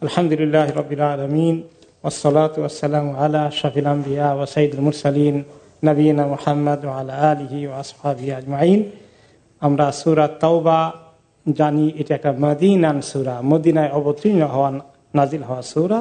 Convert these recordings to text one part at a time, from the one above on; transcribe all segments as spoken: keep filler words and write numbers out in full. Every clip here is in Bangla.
আলহামদুলিল্লাহ রাব্বিল আলামিন ওয়াসসালাতু ওয়াসসালামু আলা আশরাফিল আমবিয়া ওয়া সাইয়্যিদুল মুরসালিন নবিয়িনা মুহাম্মদ ওয়া আলা আলিহি ওয়া আসহাবিহি আজমাইন। আমরা সূরা তাওবা জানি, এটা একটা মদিনান সূরা, মদিনায় অবতীর্ণ হওয়া নাজিল হওয়া সূরা।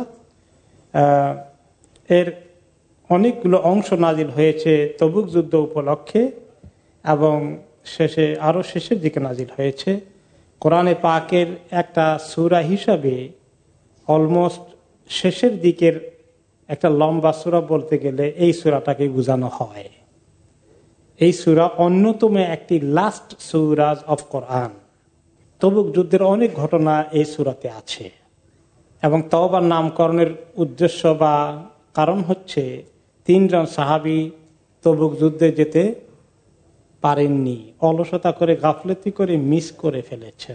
এর অনেকগুলো অংশ নাজিল হয়েছে তবুক যুদ্ধ উপলক্ষে এবং শেষে আরো শেষের দিকে নাজিল হয়েছে। কোরআনে পাকের একটা সূরা হিসাবে অলমোস্ট শেষের দিকের একটা লম্বা সূরা বলতে গেলে এই সূরাটাকে বোঝানো হয়। এই সূরা অন্যতম একটি লাস্ট সূরা অফ কোরআন। তবুক যুদ্ধের অনেক ঘটনা এই সূরাতে আছে এবং তাওবার নামকরণের উদ্দেশ্য বা কারণ হচ্ছে তিনজন সাহাবী তবুক যুদ্ধে যেতে পারেননি, অলসতা করে গাফলতি করে মিস করে ফেলেছেন।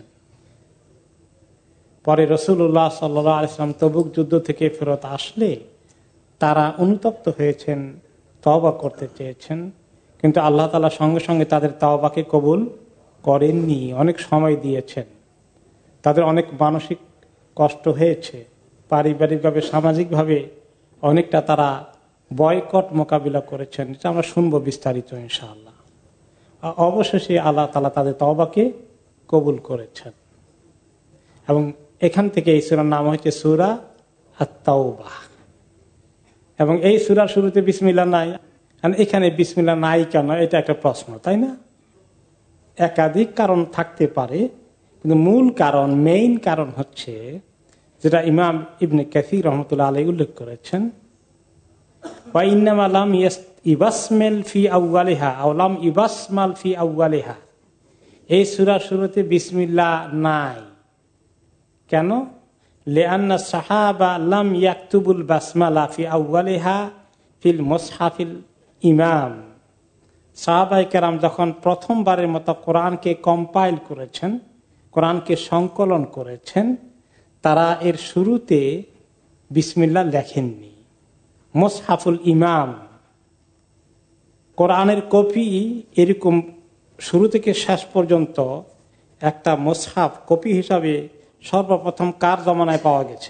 পরে রাসূলুল্লাহ সাল্লাল্লাহু আলাইহি ওয়াসাল্লাম তবুক যুদ্ধ থেকে ফেরত আসলে তারা অনুতপ্ত হয়েছেন, তওবা করতে চেয়েছেন, কিন্তু আল্লাহ তাআলা সঙ্গে সঙ্গে তাদের তওবাকে কবুল করেননি, অনেক সময় দিয়েছেন। তাদের অনেক মানসিক কষ্ট হয়েছে, পারিবারিকভাবে সামাজিকভাবে অনেকটা তারা বয়কট মোকাবিলা করেছেন। এটা আমরা শুনবো বিস্তারিত ইনশাআল্লাহ। অবশেষে আল্লাহ তাআলা তাদের তওবাকে কবুল করেছেন এবং এখান থেকে এই সূরার নাম হচ্ছে সূরা আত-তাওবা। এবং এই সূরার শুরুতে বিসমিল্লাহ নাই, এখানে বিসমিল্লাহ নাই কেন, এটা একটা প্রশ্ন, তাই না? একাধিক কারণ থাকতে পারে, কিন্তু মূল কারণ, মেইন কারণ হচ্ছে যেটা ইমাম ইবনে কাসির রহমতুল্লাহ আলাইহি উল্লেখ করেছেন, ওয়া ইন্নামা লাম ইবাসমিল ফি আউয়ালিহা আও লাম ইবাসমাল ফি আউয়ালিহা। এই সূরার শুরুতে বিসমিল্লাহ নাই কেন? লিআন্না সাহাবা লাম ইয়াকতুবুল বাসমালা ফি আউয়ালিহা ফিল মুসহাফিল ইমাম। সাহাবায়ে কেরাম যখন প্রথমবারের মতো কোরআনকে কম্পাইল করেছেন, কোরআনকে সংকলন করেছেন, তারা এর শুরুতে বিসমিল্লাহ লেখেননি। মুসহাফুল ইমাম, কোরআনের কপি এরকম শুরু থেকে শেষ পর্যন্ত একটা মুসহাফ কপি হিসাবে সর্বপ্রথম কার জমানায় পাওয়া গেছে?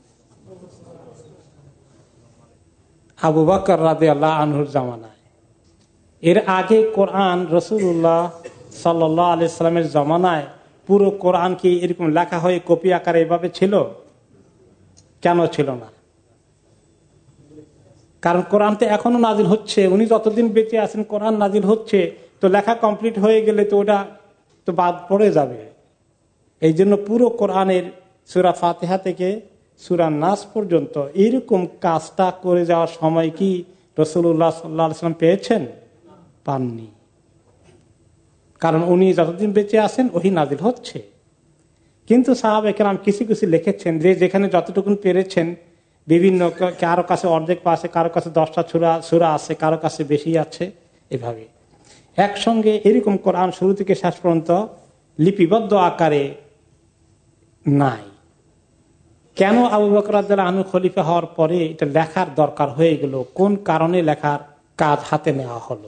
আবু বকর রাদিয়াল্লাহু আনহুর জামানায়। এর আগে কোরআন রাসূলুল্লাহ সাল্লাল্লাহু আলাইহি সাল্লামের জামানায় পুরো কোরআন কি এরকম লেখা হয়ে কপি আকারে এভাবে ছিল? কেন ছিল না? কারণ কোরআন তো এখনো নাজিল হচ্ছে, উনি যতদিন বেঁচে আছেন কোরআন নাজিল হচ্ছে, তো লেখা কমপ্লিট হয়ে গেলে তো ওটা তো বাদ পড়ে যাবে। এই জন্য পুরো কোরআনের সূরা ফাতিহা থেকে সূরা নাস পর্যন্ত এরকম কাজটা করে যাওয়ার সময় কি রাসূলুল্লাহ সাল্লাল্লাহু আলাইহি ওয়াসাল্লাম পেয়েছেন? পাননি। কারণ উনি যতদিন বেঁচে আছেন ওহী নাজিল হচ্ছে। কিন্তু সাহাবায়ে কেরাম কিছু কিছু লিখেছেন, যে যেখানে যতটুকুন পেরেছেন, বিভিন্ন, কারো কাছে অর্ধেক পাশে, কারো কাছে দশটা সূরা সূরা আছে, কারো কাছে বেশি আছে, এভাবে একসঙ্গে এরকম কোরআন শুরু থেকে শেষ পর্যন্ত লিপিবদ্ধ আকারে নাই। কেন আবু বকর রাদিয়াল্লাহু আনহু খলিফা হওয়ার পরে এটা লেখার দরকার হয়ে গেল? কোন কারণে লেখার কাজ হাতে নেওয়া হলো?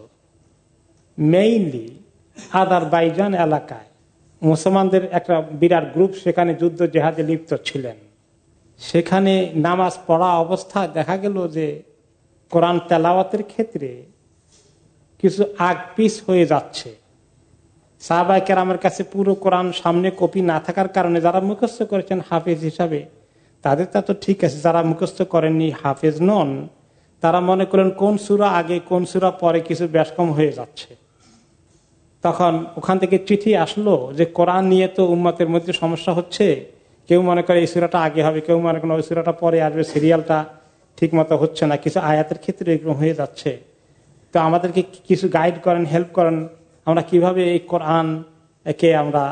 মেইনলি আজারবাইজান এলাকায় মুসলমানদের একটা বিরাট গ্রুপ সেখানে যুদ্ধ জেহাদে লিপ্ত ছিলেন। সেখানে নামাজ পড়া অবস্থায় দেখা গেল যে কোরআন তেলাওয়াতের ক্ষেত্রে কিছু আগ পিছ হয়ে যাচ্ছে। সাহাবায়ে কেরামের কাছে পুরো কোরআন সামনে কপি না থাকার কারণে যারা মুখস্থ করেছেন হাফেজ হিসাবে, তাদের তা তো ঠিক আছে, যারা মুখস্থ করেননি, হাফেজ নন, তারা মনে করেন কোন সূরা আগে কোন সূরা পরে কিছু ব্যাসকম হয়ে যাচ্ছে। তখন ওখান থেকে চিঠি আসলো যে কোরআন নিয়ে তো উম্মতের মধ্যে সমস্যা হচ্ছে, কেউ মনে করে এই সূরাটা আগে হবে, কেউ মনে করেন ওই সূরাটা পরে আসবে, সিরিয়ালটা ঠিক মতো হচ্ছে না, কিছু আয়াতের ক্ষেত্রে এরকম হয়ে যাচ্ছে। তো আমাদেরকে কিছু গাইড করেন, হেল্প করেন, আমরা কিভাবে এই কোরআন একে আমরা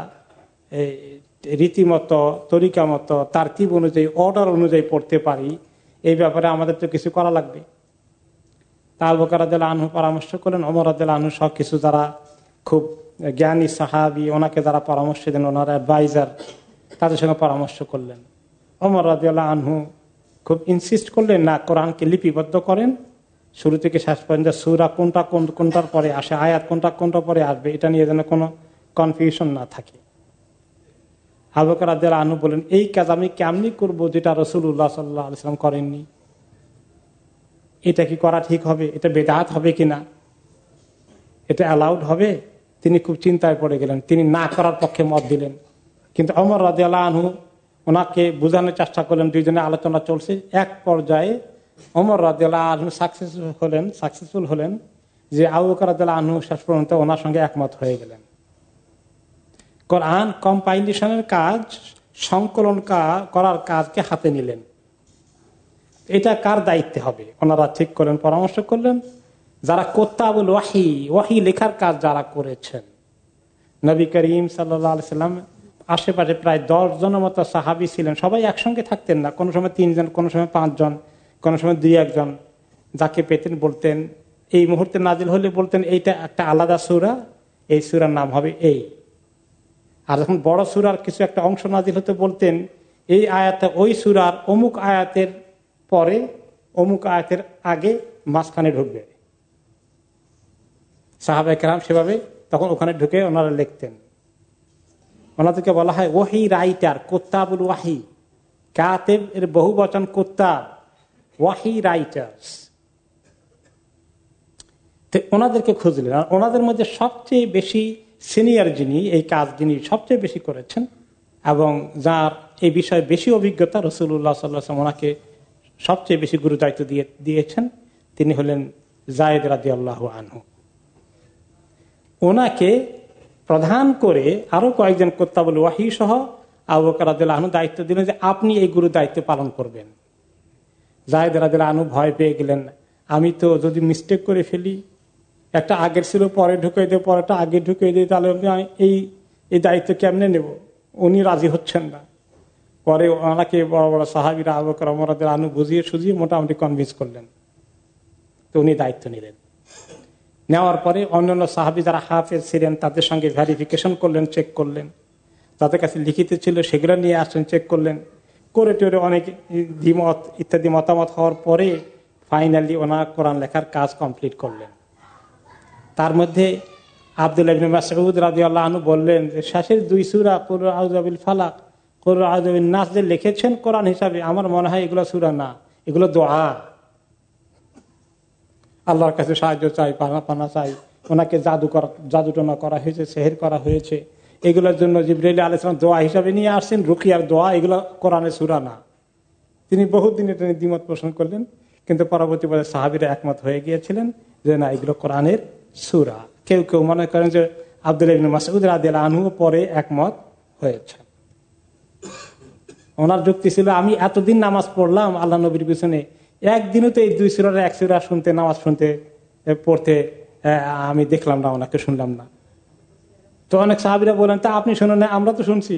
রীতিমতো, তরিকা মতো, তারতিব অনুযায়ী, অর্ডার অনুযায়ী পড়তে পারি, এই ব্যাপারে আমাদের তো কিছু করা লাগবে। তা আবু বকর রাদিয়াল্লাহু আনহু পরামর্শ করলেন, ওমর রাদিয়াল্লাহু আনহু সব কিছু যারা খুব জ্ঞানী সাহাবী, ওনাকে যারা পরামর্শ দেন, ওনার অ্যাডভাইজার, তাদের সঙ্গে পরামর্শ করলেন। ওমর রাদিয়াল্লাহু আনহু খুব ইনসিস্ট করলেন, না, কোরআনকে লিপিবদ্ধ করেন, শুরু থেকে শেষ পর্যন্ত সূরা কোনটা কোন কোনটার পরে আসে, আয়াত কোনটা কোনটা পরে আসবে, এটা নিয়ে যেন কোনো কনফিউশন না থাকে। আবু বকর রাদিয়াল্লাহু আনহু বলেন, এই কাজ আমি কেমনি করবো যেটা রাসূলুল্লাহ সাল্লাল্লাহু আলাইহি ওয়াসাল্লাম করেননি? এটা কি করা ঠিক হবে? এটা বেদাত হবে কিনা? এটা অ্যালাউড হবে? তিনি খুব চিন্তায় পড়ে গেলেন, তিনি না করার পক্ষে মত দিলেন। কিন্তু ওমর রাদিয়াল্লাহু আনহু ওনাকে বোঝানোর চেষ্টা করলেন, দুইজনে আলোচনা চলছে। এক পর্যায়ে ওমর রাদিয়াল্লাহু আনহু সাকসেসফুল হলেন সাকসেসফুল হলেন যে আবু বকর রাদিয়াল্লাহু আনহু শেষ পর্যন্ত ওনার সঙ্গে একমত হয়ে গেলেন। কোরআন কম্পাইলেশনের কাজ, সংকলন করার কাজকে হাতে নিলেন। এটা কার দায়িত্বে হবে ওনারা ঠিক করলেন, পরামর্শ করলেন। যারা কুত্তাবুল ওয়াহি, ওয়াহি লেখার কাজ যারা করেছেন, নবী করিম সাল্লাল্লাহু আলাইহি সাল্লাম আশেপাশে প্রায় দশ জনের মতো সাহাবী ছিলেন। সবাই একসঙ্গে থাকতেন না, কোনো সময় তিনজন, কোনো সময় পাঁচজন, কোনো সময় দুই একজন। যাকে পেতেন বলতেন, এই মুহূর্তে নাজিল হলে বলতেন এইটা একটা আলাদা সূরা, এই সূরার নাম হবে এই। আর যখন বড় সূরার কিছু একটা অংশ নাজিল হতে বলতেন, এই আয়াতে ওই সূরার অমুক আয়াতের পরে অমুক আয়াতের আগে মাঝখানে ঢুকবে। সাহাবায়ে কেরাম সেভাবে তখন ওখানে ঢুকে ওনারা লিখতেন। ওনাদেরকে বলা হয় ওয়াহি রাইটার, কুত্তাবুল ওয়াহি। কাতেব এর বহু বচন কুত্তাব, ওয়াহি রাইটার্স। তো ওনাদেরকে খুঁজলেন, আর ওনাদের মধ্যে সবচেয়ে বেশি সিনিয়র যিনি, এই কাজ যিনি সবচেয়ে বেশি করেছেন এবং যার এই বিষয়ে বেশি অভিজ্ঞতা, রাসূলুল্লাহ সাল্লাল্লাহু আলাইহি ওয়াসাল্লাম ওনাকে সবচেয়ে বেশি গুরুদায়িত্ব দিয়ে দিয়েছেন, তিনি হলেন যায়েদ রাদিয়াল্লাহু আনহু। ওনাকে প্রধান করে আরো কয়েকজন কুত্তাবুল ওয়াহি সহ আবু বকর রাদিয়াল্লাহু আনহু দায়িত্ব দিলেন যে আপনি এই গুরু দায়িত্ব পালন করবেন। যায়েদ রাদিয়াল্লাহু আনহু ভয় পেয়ে গেলেন, আমি তো যদি মিস্টেক করে ফেলি, একটা আগের ছিল পরে ঢুকিয়ে দেয়, পরেটা আগে ঢুকিয়ে দিই, তাহলে এই এই দায়িত্ব কেমনে নেব? উনি রাজি হচ্ছেন না। পরে ওনাকে বড় বড় সাহাবীরা আবু বকর ওমর রাদিয়াল্লাহু আনহু বুঝিয়ে সুঝিয়ে মোটামুটি কনভিন্স করলেন, তো উনি দায়িত্ব নিলেন। নেওয়ার পরে অন্যান্য সাহাবী যারা হাফেজ ছিলেন তাদের সঙ্গে ভেরিফিকেশন করলেন, চেক করলেন, তাদের কাছে লিখিত ছিল সেগুলো নিয়ে আসলেন, চেক করলেন, করে টোরে অনেক দ্বিমত ইত্যাদি মতামত হওয়ার পরে ফাইনালি ওনার কোরআন লেখার কাজ কমপ্লিট করলেন। তার মধ্যে আব্দুল্লাহ ইবনে মাসউদ রাদিয়াল্লাহু আনহু বললেন যে শেষের দুই সূরা কুল আউযু বিল ফালাক, কুল আউযু বিন নাস যে লিখেছেন কোরআন হিসাবে, আমার মনে হয় এগুলো সূরা না, এগুলো দোয়া। আল্লাহর কাছে সাহায্য চাই, পানা পানা চাই। ওনাকে জাদু করা, জাদুটনা করা হয়েছে, সেহের করা হয়েছে, এগুলোর জন্য জিবরাইল আলাইহিস সালাম দোয়া হিসাবে নিয়ে আসছেন, রুকিয়ার দোয়া, এগুলো কোরআনের সূরা না। তিনি বহুদিন এটা নিয়ে দ্বিমত পোষণ করলেন, কিন্তু পরবর্তী পরে সাহাবীরা একমত হয়ে গিয়েছিলেন যে না, এগুলো কোরআনের সূরা। কেউ কেউ মনে করেন যে আব্দুল্লাহ ইবনে মাসউদ রাদিয়াল্লাহু আনহু পরে একমত হয়েছে। ওনার যুক্তি ছিল, আমি এতদিন নামাজ পড়লাম আল্লাহ নবীর পিছনে, একদিনও তো এই দুই সূরার এক সূরা শুনতে, নামাজ শুনতে পড়তে আমি দেখলাম না, ওনাকে শুনলাম না। তো অনেক সাহাবীরা বলেন, তা আপনি শুনুন না, আমরা তো শুনছি।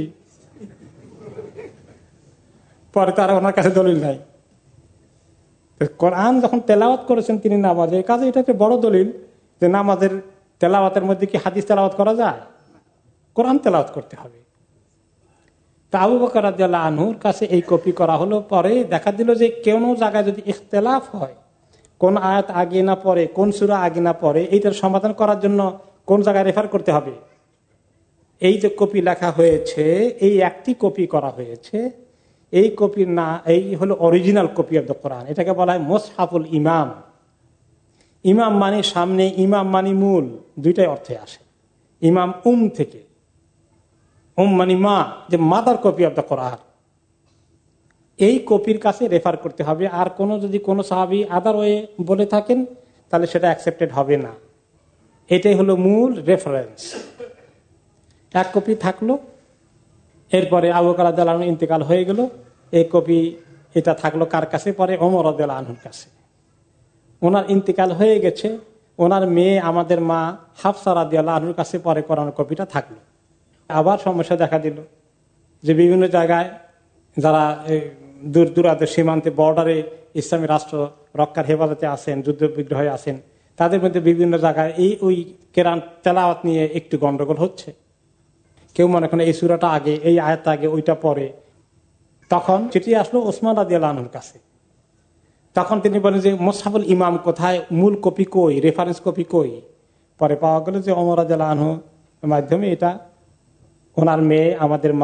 পরে তারা ওনার কাছে দলিল নাই। কোরআন যখন তেলাওয়াত করেছেন তিনি নামাজে, এই কাজে এটা একটা বড় দলিল যে নামাজের তেলাওয়াতের মধ্যে কি হাদিস তেলাওয়াত করা যায়? কোরআন তেলাওয়াত করতে হবে। তা আবু বকর রাদিয়াল্লাহু আনহুর কাছে এই কপি করা হলো। পরে দেখা দিল যে কোনো জায়গায় যদি ইখতিলাফ হয়, কোন আয়াত আগে না পড়ে, কোন সূরা আগে না পড়ে, এইটার সমাধান করার জন্য কোন জায়গায় রেফার করতে হবে। এই যে কপি লেখা হয়েছে, এই একটি কপি করা হয়েছে, এই কপির না, এই হলো original copy of the Quran. এটাকে বলা হয় মুসহাফুল ইমাম। ইমাম মানে সামনে, ইমাম মানে মূল, দুইটাই অর্থে আসে। ইমাম উম থেকে, উম মানে মা, যে mother copy of the Quran, এই কপির কাছে রেফার করতে হবে। আর কোনো যদি কোনো সাহাবী আদার ওয়ে বলে থাকেন তাহলে সেটা অ্যাকসেপ্টেড হবে না। এটাই হলো মূল রেফারেন্স। এক কপি থাকলো, এরপরে আবু বকর রাদিয়াল্লাহু আনহু ইন্তেকাল হয়ে গেল, এই কপি এটা থাকলো কার কাছে? পরে ওমর রাদিয়াল্লাহু আনহুর কাছে। ওনার ইন্তেকাল হয়ে গেছে, ওনার মেয়ে আমাদের মা হাফসা রাদিয়াল্লাহু আনহুর কাছে পরে কোরআন কপিটা থাকলো। আবার সমস্যা দেখা দিল যে বিভিন্ন জায়গায় যারা দূর দূরান্তের সীমান্তে বর্ডারে ইসলামী রাষ্ট্র রক্ষার হেফাজতে আছেন, যুদ্ধ বিগ্রহে আছেন, তাদের মধ্যে বিভিন্ন জায়গায় এই ওই কোরআন তেলাওয়াত নিয়ে একটু গন্ডগোল হচ্ছে। কেউ মনে করেন এই সূরাটা আগে, এই আয়াতটা আগে, ওইটা পরে। তখন চিঠি আসলো ওসমান রাদিয়াল্লাহু আনহুর কাছে। তখন তিনি বলেন যে মুসহাফুল ইমাম কোথায়, মূল কপি কই, রেফারেন্স কপি কই? পরে পাওয়া গেল যে ওমর রাদিয়াল্লাহু আনহুর মাধ্যমে এটা ওনার মেয়ে আমাদের মা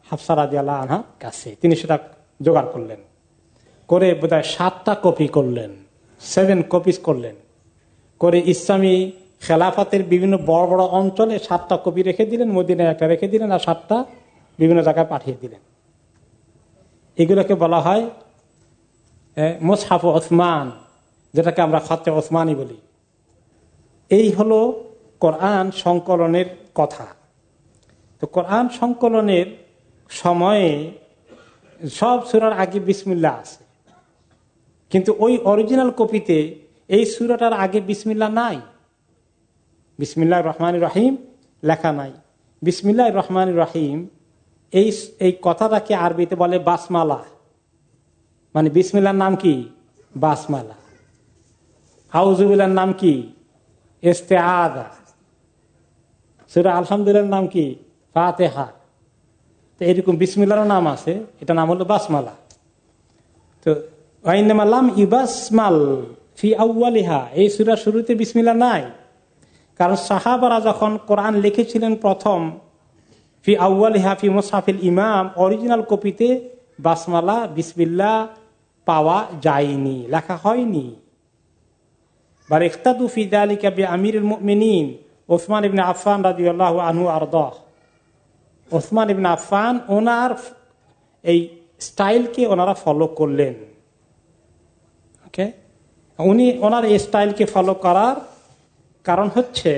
হাফসা রাদিয়াল্লাহু আনহার কাছে। তিনি সেটা জোগাড় করলেন, করে বোধহয় সাতটা কপি করলেন, সেভেন কপিস করলেন, করে ইসলামী খেলাফতের বিভিন্ন বড় বড় অঞ্চলে সাতটা কপি রেখে দিলেন, মদিনায় একটা রেখে দিলেন, আর সাতটা বিভিন্ন জায়গায় পাঠিয়ে দিলেন। এগুলোকে বলা হয় মুসহাফ ওসমান, যেটাকে আমরা খতে ওসমানী বলি। এই হলো কোরআন সংকলনের কথা। তো কোরআন সংকলনের সময়ে সব সূরার আগে বিসমিল্লাহ আছে, কিন্তু ওই অরিজিনাল কপিতে এই সূরাটার আগে বিসমিল্লাহ নাই, বিসমিল্লাহির রহমানির রহিম লেখা নাই। বিসমিল্লাহির রহমানির রহিম এই এই কথাটাকে আরবিতে বলে বাসমালা, মানে বিসমিল্লাহর নাম কি? বাসমালা। আউযুবিল্লাহর নাম কি? ইস্তেআযা। সূরা আলহামদুলিল্লাহর নাম কি? ফাতিহা। তো এরকম বিসমিল্লাহর নাম আছে, এটা নাম হলো বাসমালা। তো ওয়াইন্নামা লাম ইউবাসমাল ফি আউয়ালিহা, এই সূরার শুরুতে বিসমিল্লাহ নাই, কারণ সাহাবারা যখন কোরআন লিখেছিলেন প্রথম, ফি আউয়ালিহা ফি মুসহাফিল ইমাম, অরিজিনাল কপিতে বাসমালা বিসমিল্লাহ পাওয়া যায়নি, লেখা হয়নি। বার ইখতাদু ফি যালিকা বিআমিরুল মুমিনিন ওসমান ইবনে আফফান রাদিয়াল্লাহু আনহু আরদাহ। ওসমান ইবনে আফফান ওনার এই স্টাইলকে ওনারা ফলো করলেন। ওকে, উনি ওনার এই স্টাইলকে ফলো করার কারণ হচ্ছে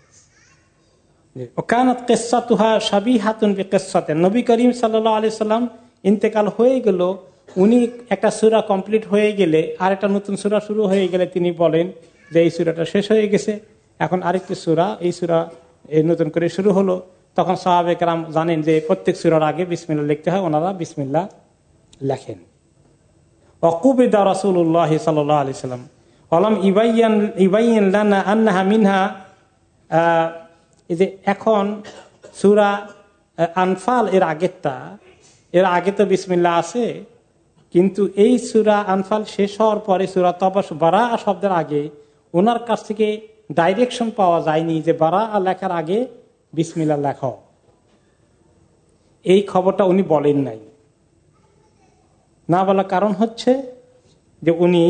ওকানাত কিসসাতুহা শাবিহাতুন বিকিসসাতিন, নবী করিম সাল্লাল্লাহু আলাইহি সাল্লাম ইন্তেকাল হয়ে গেল, উনি একটা সূরা কমপ্লিট হয়ে গেলে আর একটা নতুন সূরা শুরু হয়ে গেলে তিনি বলেন যে এই সূরাটা শেষ হয়ে গেছে, এখন আরেকটি সূরা, এই সূরা এই নতুন করে শুরু হলো। তখন সাহাবায়ে কেরাম জানেন যে প্রত্যেক সূরার আগে বিসমিল্লাহ লিখতে হয়, ওনারা বিসমিল্লাহ লেখেন। ওয়াকুবিদা রাসূলুল্লাহ সাল্লাল্লাহু আলাইহি সাল্লাম ওয়ালাম ইবাইয়ান ইবাইয়ান লানা আন্নাহা মিনহা, এই যে এখন সূরা আনফাল এর আগেরটা, এর আগে তো বিসমিল্লাহ আছে, কিন্তু এই সূরা আনফাল শেষ হওয়ার পরে সূরা তওবা বারাআ শব্দের আগে ওনার কাছ থেকে ডাইরেকশন পাওয়া যায়নি যে বারাআ লেখার আগে বিসমিল্লাহ লেখো, এই খবরটা উনি বলেন নাই। না বলার কারণ হচ্ছে যে উনি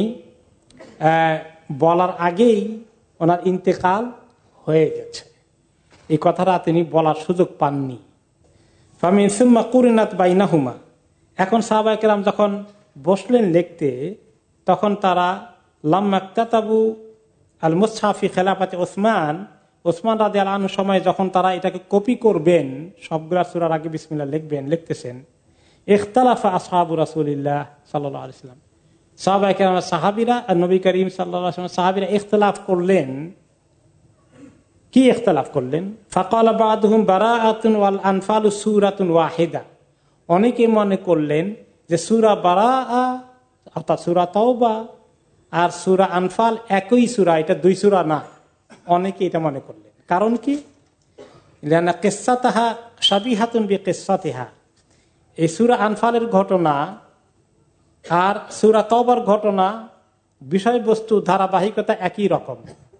বলার আগেই ওনার ইন্তেকাল হয়ে গেছে, এই কথাটা তিনি বলার সুযোগ পাননি। ফামিন সুম্মা কুরিনাত বাইনাহুমা, এখন সাহাবায়ে কেরাম যখন বসলেন লিখতে, তখন তারা লাম্মা কাতাবু আল মুসহাফি খেলাফাতে ওসমান, ওসমান রাদিয়াল্লাহু আনহুর সময় যখন তারা এটাকে কপি করবেন, সবগুলা সূরার আগে বিসমিল্লাহ লিখবেন, লিখতেছেন, ইখতালাফা আসহাবু রাসূলিল্লাহ সাল্লাল্লাহু আলাইহি ওয়াসাল্লাম, সাহাবায়ে কেরাম সাহাবীরা আর নবী করিম সাল্লাল্লাহু আলাইহি ওয়াসাল্লাম সাহাবীরা ইখতিলাফ করলেন। কি ইখতিলাফ করলেন? ফাকালা বা'দুহুম বারাআতুন ওয়াল আনফালু সূরাতুন ওয়াহিদা, অনেকে মনে করলেন যে সূরা বারাআ অর্থাৎ সূরা তাওবা আর সূরা আনফাল একই সূরা, এটা দুই সূরা না, অনেকে এটা মনে করলেন। কারণ কি? লানা কিসসাতাহা শাবিহাতুন বিকিসসাতিহা, এই সূরা আনফালের ঘটনা আর সূরা তাওবার ঘটনা বিষয়বস্তু ধারাবাহিকতা একই রকম।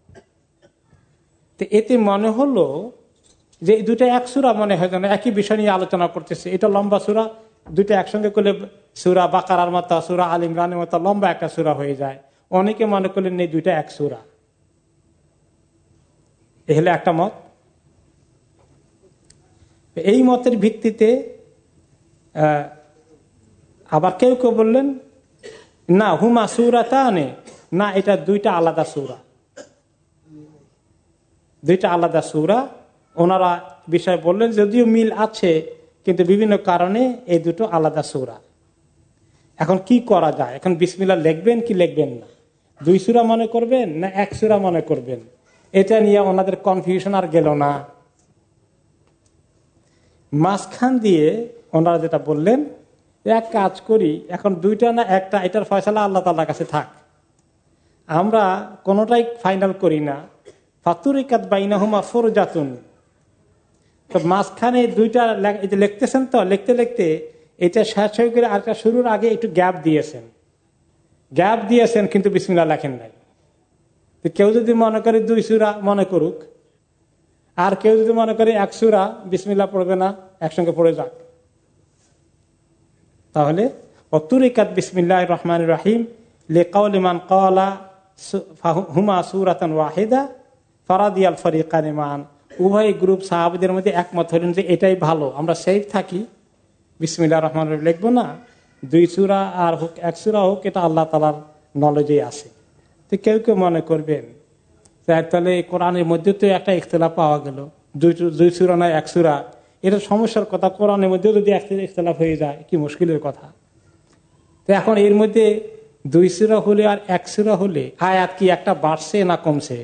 তো এতে মনে হলো যে দুটো এক সূরা মনে হয় যেন একই বিষয় নিয়ে আলোচনা করতেছে, এটা লম্বা সূরা, দুটো একসঙ্গে করলে সূরা বাকারার মতো সূরা আল ইমরানের মতো লম্বা একটা সূরা হয়ে যায়। অনেকে মনে করলেন এই দুইটা এক সূরা, এ হলো একটা মত। এই মতের ভিত্তিতে আবার কেউ কেউ বললেন না হুমা সূরাতানে, না এটা দুইটা আলাদা সূরা, দুইটা আলাদা সূরা। ওনারা বিষয় বললেন যদিও মিল আছে কিন্তু বিভিন্ন কারণে এই দুটো আলাদা সূরা। এখন কি করা যায়? এখন বিসমিল্লাহ লিখবেন কি লিখবেন না, দুই সূরা মনে করবেন না এক সূরা মনে করবেন, এটা নিয়ে ওনাদের কনফিউশন আর গেল না। মাঝখান দিয়ে ওনারা যেটা বললেন, এক কাজ করি, এখন দুইটা না একটা, এটার ফয়সালা আল্লাহ তাআলার কাছে থাক, আমরা কোনোটাই ফাইনাল করি না। ফাতুরিকাত বাইনাহুমা ফুরজাতুন, তো মাঝখানে দুইটা লিখতেছেন, তো লিখতে লিখতে এটা শেষ হয়ে গেলে আরেকটা শুরুর আগে একটু গ্যাপ দিয়েছেন, গ্যাপ দিয়েছেন কিন্তু বিসমিল্লাহ লেখেন নাই। তো কেউ যদি মনে করে দুই সূরা মনে করুক, আর কেউ যদি মনে করে এক সূরা বিসমিল্লাহ পড়বে না, একসঙ্গে পড়ে যাক। তাহলে অতুরিকাত বিসমিল্লাহির রহমানির রহিম লিকাউলি মান ক্বালা হুমা সূরাতান ওয়াহিদা ফারাদিয়াল ফরিকান মান, উভয় গ্রুপ সাহাবীদের মধ্যে একমত হলেন যে এটাই ভালো, আমরা সেফ থাকি, বিসমিল্লাহির রহমানির রহিম লিখবো না, দুই সূরা আর হোক এক সূরা হোক, এটা আল্লাহ তাআলার নলেজে আছে। তো কেউ কেউ মনে করবেন তাহলে কোরআনের মধ্যে তো একটা ইখতিলাফ পাওয়া গেল, দুই দুই সূরা নয় এক সূরা, এটা সমস্যার কথা, কোরআনের মধ্যে যদি ইখতিলাফ হয়ে যায় কি মুশকিলের কথা। তো এখন এর মধ্যে দুই সূরা হলে আর এক সূরা হলে আয়াত কি একটা বাড়ছে না কমছে?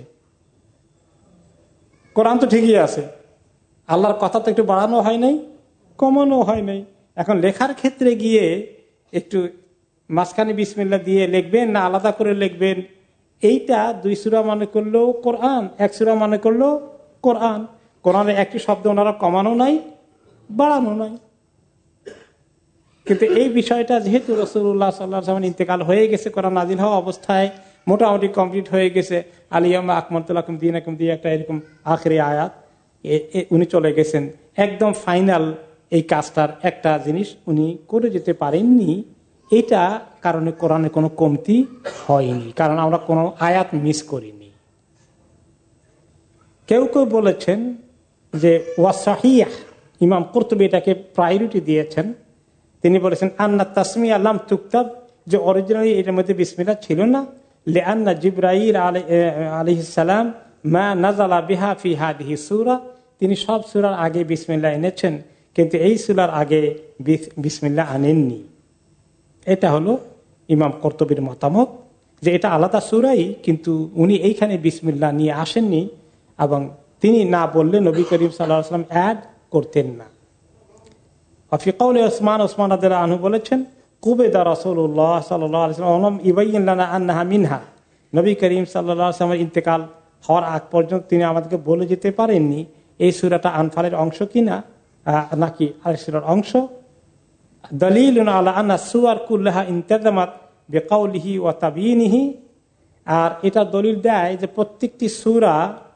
কোরআন তো ঠিকই আছে, আল্লাহর কথা তো একটু বাড়ানো হয় নাই, কমানো হয় নাই। এখন লেখার ক্ষেত্রে গিয়ে একটু মাঝখানে বিসমিল্লাহ দিয়ে লিখবেন না আলাদা করে লিখবেন, এইটা দুই সূরা মনে করলো কোরআন, এক সূরা মনে করলো কোরআন। কোরআনের একটি শব্দ ওনারা কমানো নাই, বাড়ানো নাই। কিন্তু এই বিষয়টা যেহেতু রাসূলুল্লাহ সাল্লাল্লাহু আলাইহি ওয়াসাল্লাম ইন্তেকাল হয়ে গেছে, কোরআন নাযিল হওয়া অবস্থায় মোটামুটি কমপ্লিট হয়ে গেছে, আলিয়ামা আকমালতু লাকুম দীনাকুম দিয়ে একটা এরকম আখেরি আয়াত উনি চলে গেছেন, একদম ফাইনাল এই কাজটার একটা জিনিস উনি করে যেতে পারেননি। এটা কারণে কোরআনে কোনো কমতি হয়নি, কারণ আমরা কোনো আয়াত মিস করিনি। কেউ কেউ বলেছেন যে ওয়াসাহিহ, ইমাম কুরতুবী এটাকে প্রায়োরিটি দিয়েছেন, তিনি বলেছেন আন্না তাসমিয়া লাম তুকতাব, যে অরিজিনালি এটার মধ্যে বিসমিল্লাহ ছিল না, লিআন্না জিবরাইল আলাইহিস সালাম মা নাযালা বিহা ফি হাদিহি সূরা, তিনি সব সূরার আগে বিসমিল্লাহ এনেছেন কিন্তু এই সূরার আগে বিসমিল্লাহ আনেননি। এটা হলো ইমাম কুরতুবীর মতামত যে এটা আলাদা সূরাই, কিন্তু উনি এইখানে বিসমিল্লাহ নিয়ে আসেননি এবং তিনি না বললে নবী করিম সাল্লাল্লাহু আলাইহি ওয়াসাল্লাম অ্যাড করতেন না। ফি কওলি ওসমান, ওসমান রাদিয়াল্লাহু আনহু বলেছেন কুবিদা রাসূলুল্লাহ সাল্লাল্লাহু আলাইহি ওয়াসাল্লাম ইবাইয়িন লানা আন্নাহা মিনহা, নবী করিম সাল্লাল্লাহু আলাইহি ওয়াসাল্লামের ইন্তেকাল হওয়ার আগ পর্যন্ত তিনি আমাদেরকে বলে যেতে পারেননি এই সূরাটা আনফালের অংশ কিনা নাকি আরেক সূরার অংশ। দলিলুন আলা আন্না সুওয়ার কুল্লাহা ইনতাযামাত বিকাউলিহি ওয়া তাবয়িনিহি, আর এটা দলিল দেয় যে প্রত্যেকটি সূরা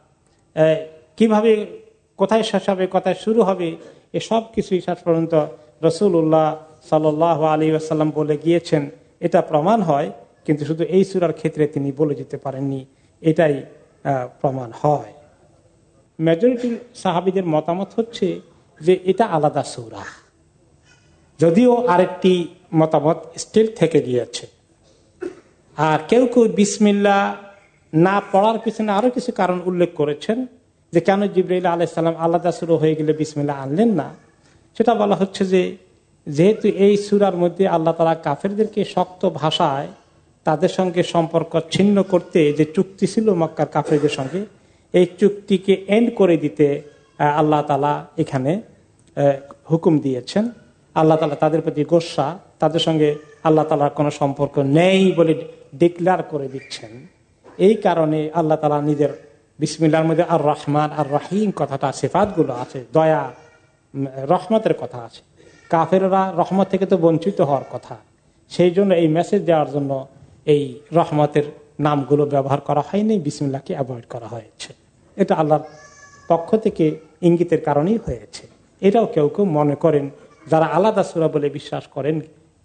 কিভাবে কোথায় শেষ হবে কোথায় শুরু হবে এসব কিছুই শেষ পর্যন্ত রাসূলুল্লাহ সাল্লাল্লাহু আলাইহি ওয়াসাল্লাম বলে গিয়েছেন, এটা প্রমাণ হয়। কিন্তু শুধু এই সূরার ক্ষেত্রে তিনি বলে যেতে পারেননি, এটাই প্রমাণ হয়। মেজরিটি সাহাবীদের মতামত হচ্ছে যে এটা আলাদা সূরা, যদিও আরেকটি মতামত স্টিল থেকে গিয়েছে। আর কেউ কেউ বিসমিল্লাহ না পড়ার পিছনে আরো কিছু কারণ উল্লেখ করেছেন যে কেন জিবরাইল আলাইহিস সালাম আলাদা সূরা হয়ে গেলে বিসমিল্লাহ আনলেন না। সেটা বলা হচ্ছে যে যেহেতু এই সূরার মধ্যে আল্লাহ তাআলা কাফেরদেরকে শক্ত ভাষায় তাদের সঙ্গে সম্পর্ক ছিন্ন করতে যে চুক্তি ছিল মক্কার কাফেরদের সঙ্গে, এই চুক্তিকে এন্ড করে দিতে আল্লাহ তাআলা এখানে হুকুম দিয়েছেন। আল্লাহ তাআলা তাদের প্রতি গোসা, তাদের সঙ্গে আল্লাহ তাআলার কোনো সম্পর্ক নেই বলে ডিক্লেয়ার করে দিচ্ছেন। এই কারণে আল্লাহ তাআলা নিজের বিসমিল্লাহর মধ্যে আর রহমান আর রহিম কথাটা, সিফাতগুলো আছে, দয়া রহমতের কথা আছে। কাফেররা রহমত থেকে তো বঞ্চিত হওয়ার কথা, সেই জন্য এই মেসেজ দেওয়ার জন্য এই রহমতের নামগুলো ব্যবহার করা হয়নি, বিসমিল্লাহকে অ্যাভয়েড করা হয়েছে। এটা আল্লাহর পক্ষ থেকে ইঙ্গিতের কারণেই হয়েছে। এটাও কেউ কেউ মনে করেন যারা আলাদা সূরা বলে বিশ্বাস করেন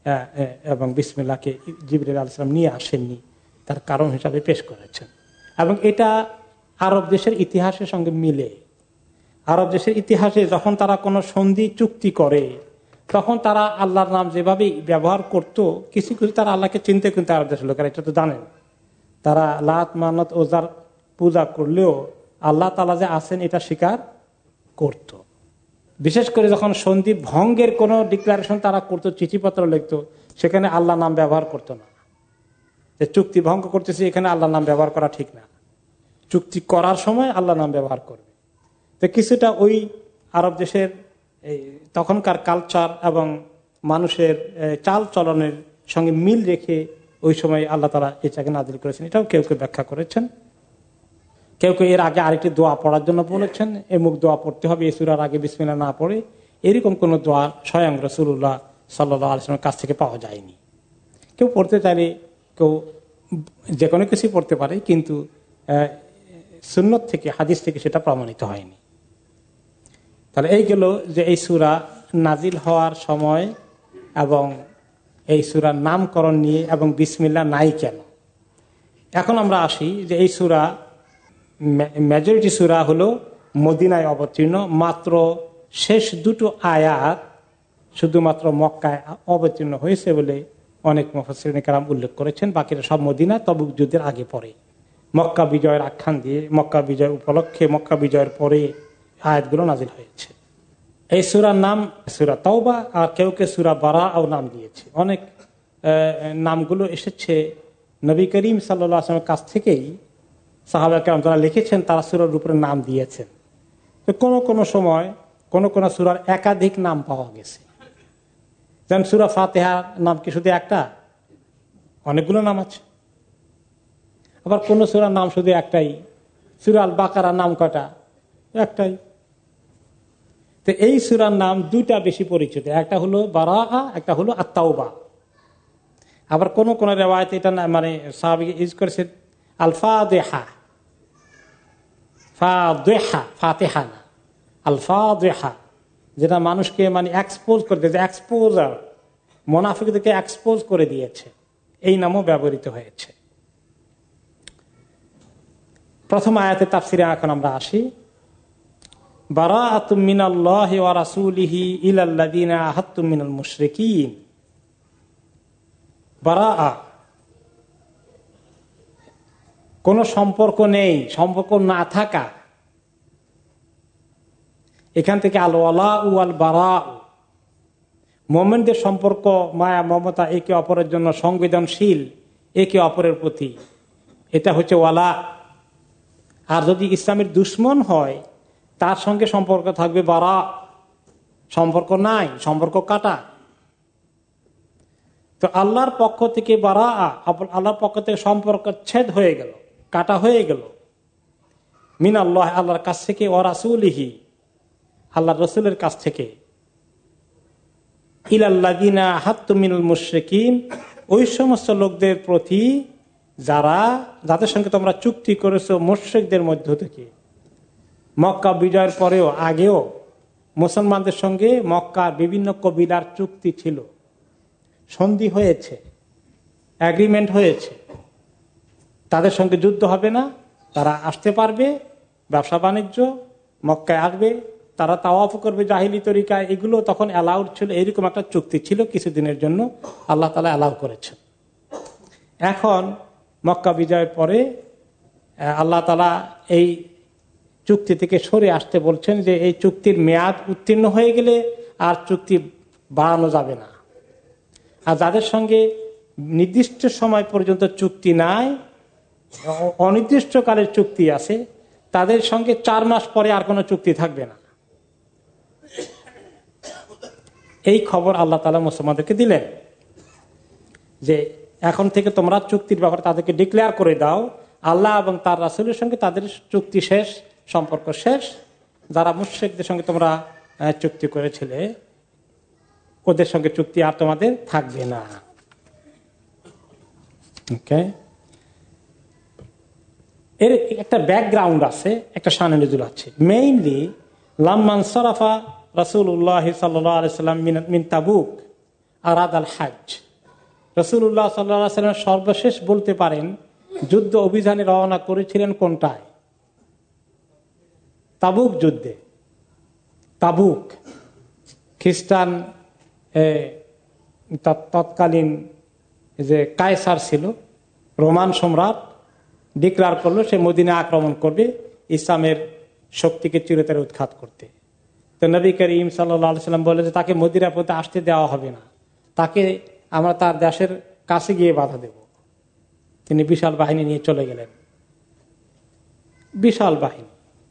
এবং বিসমিল্লাহকে জিবরাইল আলাইহিস সালাম নিয়ে আসেননি, তার কারণ হিসাবে পেশ করেছেন। এবং এটা আরব দেশের ইতিহাসের সঙ্গে মিলে। আরব দেশের ইতিহাসে যখন তারা কোনো সন্ধি চুক্তি করে তখন তারা আল্লাহর নাম যেভাবে ব্যবহার করত, কিছু কিছু তারা আল্লাহকে চিনতে কিন্তু আরব দেশের লোকেরা, এটা তো জানেন। তারা লাত মানত ওজার পূজা করলেও আল্লাহ তাআলা যে আছেন এটা স্বীকার করত। বিশেষ করে যখন সন্ধি ভঙ্গের কোনো ডিক্লারেশন তারা করতো, চিঠিপত্র লিখতো, সেখানে আল্লাহ নাম ব্যবহার করতো না। যে চুক্তি ভঙ্গ করতেছে এখানে আল্লাহ নাম ব্যবহার করা ঠিক না, চুক্তি করার সময় আল্লাহ নাম ব্যবহার করবে। তো কিছুটা ওই আরব দেশের তখনকার কালচার এবং মানুষের চাল চলনের সঙ্গে মিল রেখে ওই সময় আল্লাহ তাআলা এটাকে নাযিল করেছেন। এটাও কেউ কেউ ব্যাখ্যা করেছেন। কেউ কেউ এর আগে আরেকটি দোয়া পড়ার জন্য বলেছেন, এমুক দোয়া পড়তে হবে এই সূরার আগে বিসমিল্লাহ না পড়ে। এরকম কোন দোয়া স্বয়ং রাসূলুল্লাহ সাল্লাল্লাহু আলাইহি ওয়াসাল্লামের কাছ থেকে পাওয়া যায়নি। কেউ পড়তে চাইলে কেউ যে কোনো কিছু পড়তে পারে, কিন্তু সুন্নত থেকে হাদিস থেকে সেটা প্রমাণিত হয়নি। তাহলে এই গেল যে এই সূরা নাজিল হওয়ার সময় এবং এই সূরার নামকরণ নিয়ে এবং বিসমিল্লাহ নাই কেন। এখন আমরা আসি যে এই সূরা, মেজরিটি সূরা হলো মদিনায় অবতীর্ণ, মাত্র শেষ দুটো আয়াত শুধুমাত্র মক্কায় অবতীর্ণ হয়েছে বলে অনেক মুফাসসিরিন কেরাম উল্লেখ করেছেন। বাকিরা সব মদিনা তবুক যুদ্ধের আগে পরে, মক্কা বিজয়ের আখ্যান দিয়ে, মক্কা বিজয় উপলক্ষে, মক্কা বিজয়ের পরে আয়াতগুলো নাজিল হয়েছে। এই সূরার নাম সূরা তাওবা, আর কেউ কেউ সূরা বারাআও নাম দিয়েছে। অনেক নামগুলো এসেছে নবী করিম সাল্লাল্লাহু আলাইহি ওয়াসাল্লামের কাছ থেকেই। সাহাবা কেরাম যারা লিখেছেন তারা সূরার উপরে নাম দিয়েছেন। তো কোনো কোনো সময় কোনো কোনো সূরার একাধিক নাম পাওয়া গেছে। যেমন সূরা ফাতিহার নাম কি শুধু একটা? অনেকগুলো নাম আছে। আবার কোন সূরার নাম শুধু একটাই। সূরা আল বাকারার নাম কয়টা? একটাই। তো এই সূরার নাম দুইটা বেশি পরিচিত, একটা হলো বারাআ, একটা হলো আত-তাওবা। আবার কোন কোন রিওয়ায়াতে এটা মানে সাহাবী ইউজ করেছে আল ফাতিহা, ফাতিহা, ফাতিহা না, আল ফাতিহা, যেটা মানুষকে মানে এক্সপোজ করে দিয়েছে, এক্সপোজার, মুনাফিকদেরকে এক্সপোজ করে দিয়েছে, এই নামও ব্যবহৃত হয়েছে। প্রথম আয়াতে তাফসিরে এখন আমরা আসি। বারাআতুম মিনাল্লাহি ওয়া রাসূলিহি ইলাল্লাযিনা আহাদতুম মিনাল মুশরিকিন। বারাআ, কোন সম্পর্ক নেই, সম্পর্ক না থাকা। এখান থেকে আল ওয়ালা ওয়াল বারা, মুমিনদের সম্পর্ক মায়া মমতা একে অপরের জন্য সংবেদনশীল, একে অপরের প্রতি, এটা হচ্ছে ওয়ালা। আর যদি ইসলামের দুশমন হয় তার সঙ্গে সম্পর্ক থাকবে বারা, সম্পর্ক নাই, সম্পর্ক কাটা। তো আল্লাহর পক্ষ থেকে বারা, আল্লাহর পক্ষ থেকে সম্পর্ক ছেদ হয়ে গেল, কাটা হয়ে গেল। মিন আল্লাহ, আল্লাহর কাছ থেকে, ওয়া রাসূলিহি, আল্লাহর রাসূলের কাছ থেকে, ইলাল্লাযিনা আহাদতুম মিনাল মুশরিকিন, ওই সমস্ত লোকদের প্রতি যারা, যাদের সঙ্গে তোমরা চুক্তি করেছো মুশরিকদের মধ্য থেকে। মক্কা বিজয়ের পরেও, আগেও মুসলমানদের সঙ্গে মক্কার বিভিন্ন কবিলার চুক্তি ছিল, সন্ধি হয়েছে, এগ্রিমেন্ট হয়েছে। তাদের সঙ্গে যুদ্ধ হবে না, তারা আসতে পারবে, ব্যবসা বাণিজ্য, মক্কায় আসবে, তারা তাওয়াফ করবে জাহিলি তরিকায়, এগুলো তখন অ্যালাউড ছিল। এরকম একটা চুক্তি ছিল, কিছুদিনের জন্য আল্লাহ তাআলা অ্যালাউ করেছেন। এখন মক্কা বিজয়ের পরে আল্লাহ তাআলা এই চুক্তি থেকে সরে আসতে বলছেন যে এই চুক্তির মেয়াদ উত্তীর্ণ হয়ে গেলে আর চুক্তি বাড়ানো যাবে না। আর যাদের সঙ্গে নির্দিষ্ট সময় পর্যন্ত চুক্তি নাই, অনির্দিষ্টকালের চুক্তি আছে, তাদের সঙ্গে চার মাস পরে আর কোনো চুক্তি থাকবে না। এই খবর আল্লাহ তাআলা মুসলমানদেরকে দিলেন যে এখন থেকে তোমরা চুক্তির ব্যাপারে তাদেরকে ডিক্লেয়ার করে দাও, আল্লাহ এবং তার রাসূলের সঙ্গে তাদের চুক্তি শেষ, সম্পর্ক শেষ। যারা মুশরিকদের সঙ্গে তোমরা চুক্তি করেছিলে ওদের সঙ্গে চুক্তি আর তোমাদের থাকবে না। ওকে, এর একটা ব্যাকগ্রাউন্ড আছে, একটা শানে নুজুল আছে। মেইনলি লাম্মান সারাফা রাসূলুল্লাহ সাল্লাল্লাহু আলাইহি সাল্লাম মিন তাবুক আরাদ আল হজ। রাসূলুল্লাহ সাল্লাল্লাহু আলাইহি সাল্লাম সর্বশেষ বলতে পারেন যুদ্ধ অভিযানে রওনা করেছিলেন কোনটায়? তাবুক যুদ্ধে। তাবুক খ্রিস্টান তৎকালীন যে কায়সার ছিল, রোমান সম্রাট, ডিক্লার করলো সে মদিনা আক্রমণ করবে ইসলামের শক্তিকে চিরতরে উৎখাত করতে। তো নবী করিম সাল্লাল্লাহু আলাইহি সাল্লাম বলে যে তাকে মদিনা পথে আসতে দেওয়া হবে না, তাকে আমরা তার দেশের কাছে গিয়ে বাধা দেব। তিনি বিশাল বাহিনী নিয়ে চলে গেলেন, বিশাল বাহিনী।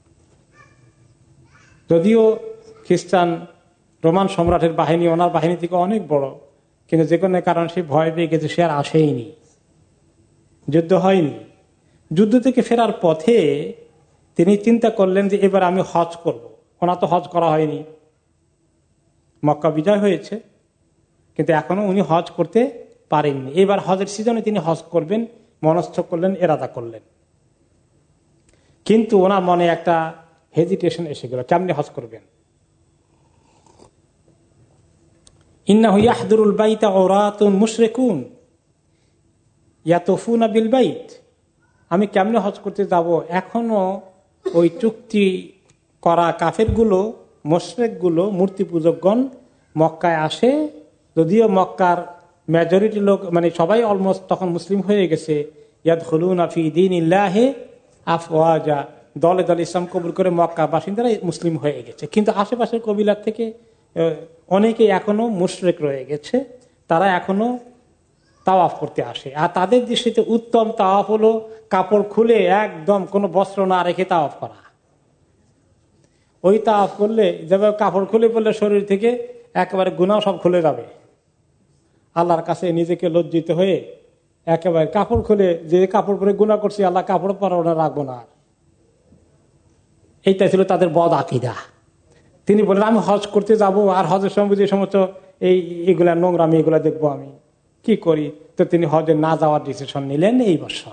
যদিও খ্রিস্টান রোমান সম্রাটের বাহিনী ওনার বাহিনী থেকে অনেক বড়, কিন্তু যে কোনো কারণে সে ভয় পেয়ে গেছে, সে আর আসেইনি, যুদ্ধ হয়নি। যুদ্ধ থেকে ফেরার পথে তিনি চিন্তা করলেন যে এবার আমি হজ করব। ওনার তো হজ করা হয়নি, মক্কা বিজয় হয়েছে কিন্তু এখনো উনি হজ করতে পারেননি। এবার হজের সিজনে তিনি হজ করবেন মনস্থ করলেন, এরাদা করলেন। কিন্তু ওনার মনে একটা হেজিটেশন এসে গেল, কেমনি হজ করবেন। ইন্নাহু ইয়াহদুরুল বাইতা উরাতুন মুশরিকুন ইয়াতুফুনা বিল বাইত। আমি কেমনে হজ করতে যাব, এখনো ওই চুক্তি করা কাফেরগুলো, মুশরিকগুলো, মূর্তি পূজকগণ মক্কায় আসে। যদিও মক্কার মেজরিটি লোক, মানে সবাই অলমোস্ট তখন মুসলিম হয়ে গেছে। ইয়াদখুলুনা ফি দীনিল্লাহি আফওয়াজা, দলে দলে ইসলাম কবুল করে মক্কা বাসিন্দারা মুসলিম হয়ে গেছে। কিন্তু আশেপাশের কবিলার থেকে অনেকে এখনো মুশরিক রয়ে গেছে, তারা এখনো তাওয়াফ করতে আসে। আর তাদের দৃষ্টিতে উত্তম তাওয়াফ হলো কাপড় খুলে একদম কোনো বস্ত্র না রেখে তাওয়াফ করা। ওই তাওয়াফ করলে যেভাবে কাপড় খুলে পড়লে শরীর থেকে একেবারে গুনাহ সব খুলে যাবে। আল্লাহর কাছে নিজেকে লজ্জিত হয়ে একেবারে কাপড় খুলে, যে কাপড় পরে গুনাহ করছি আল্লাহ কাপড় পরা রাখবো না। এইটা ছিল তাদের বদ আকীদা। তিনি বললেন আমি হজ করতে যাব, আর হজের সময় যে সমস্ত এই এগুলা নোংরামি এগুলা দেখবো, আমি কি করি? তো তিনি হজে না যাওয়ার ডিসিশন নিলেন এই বছর।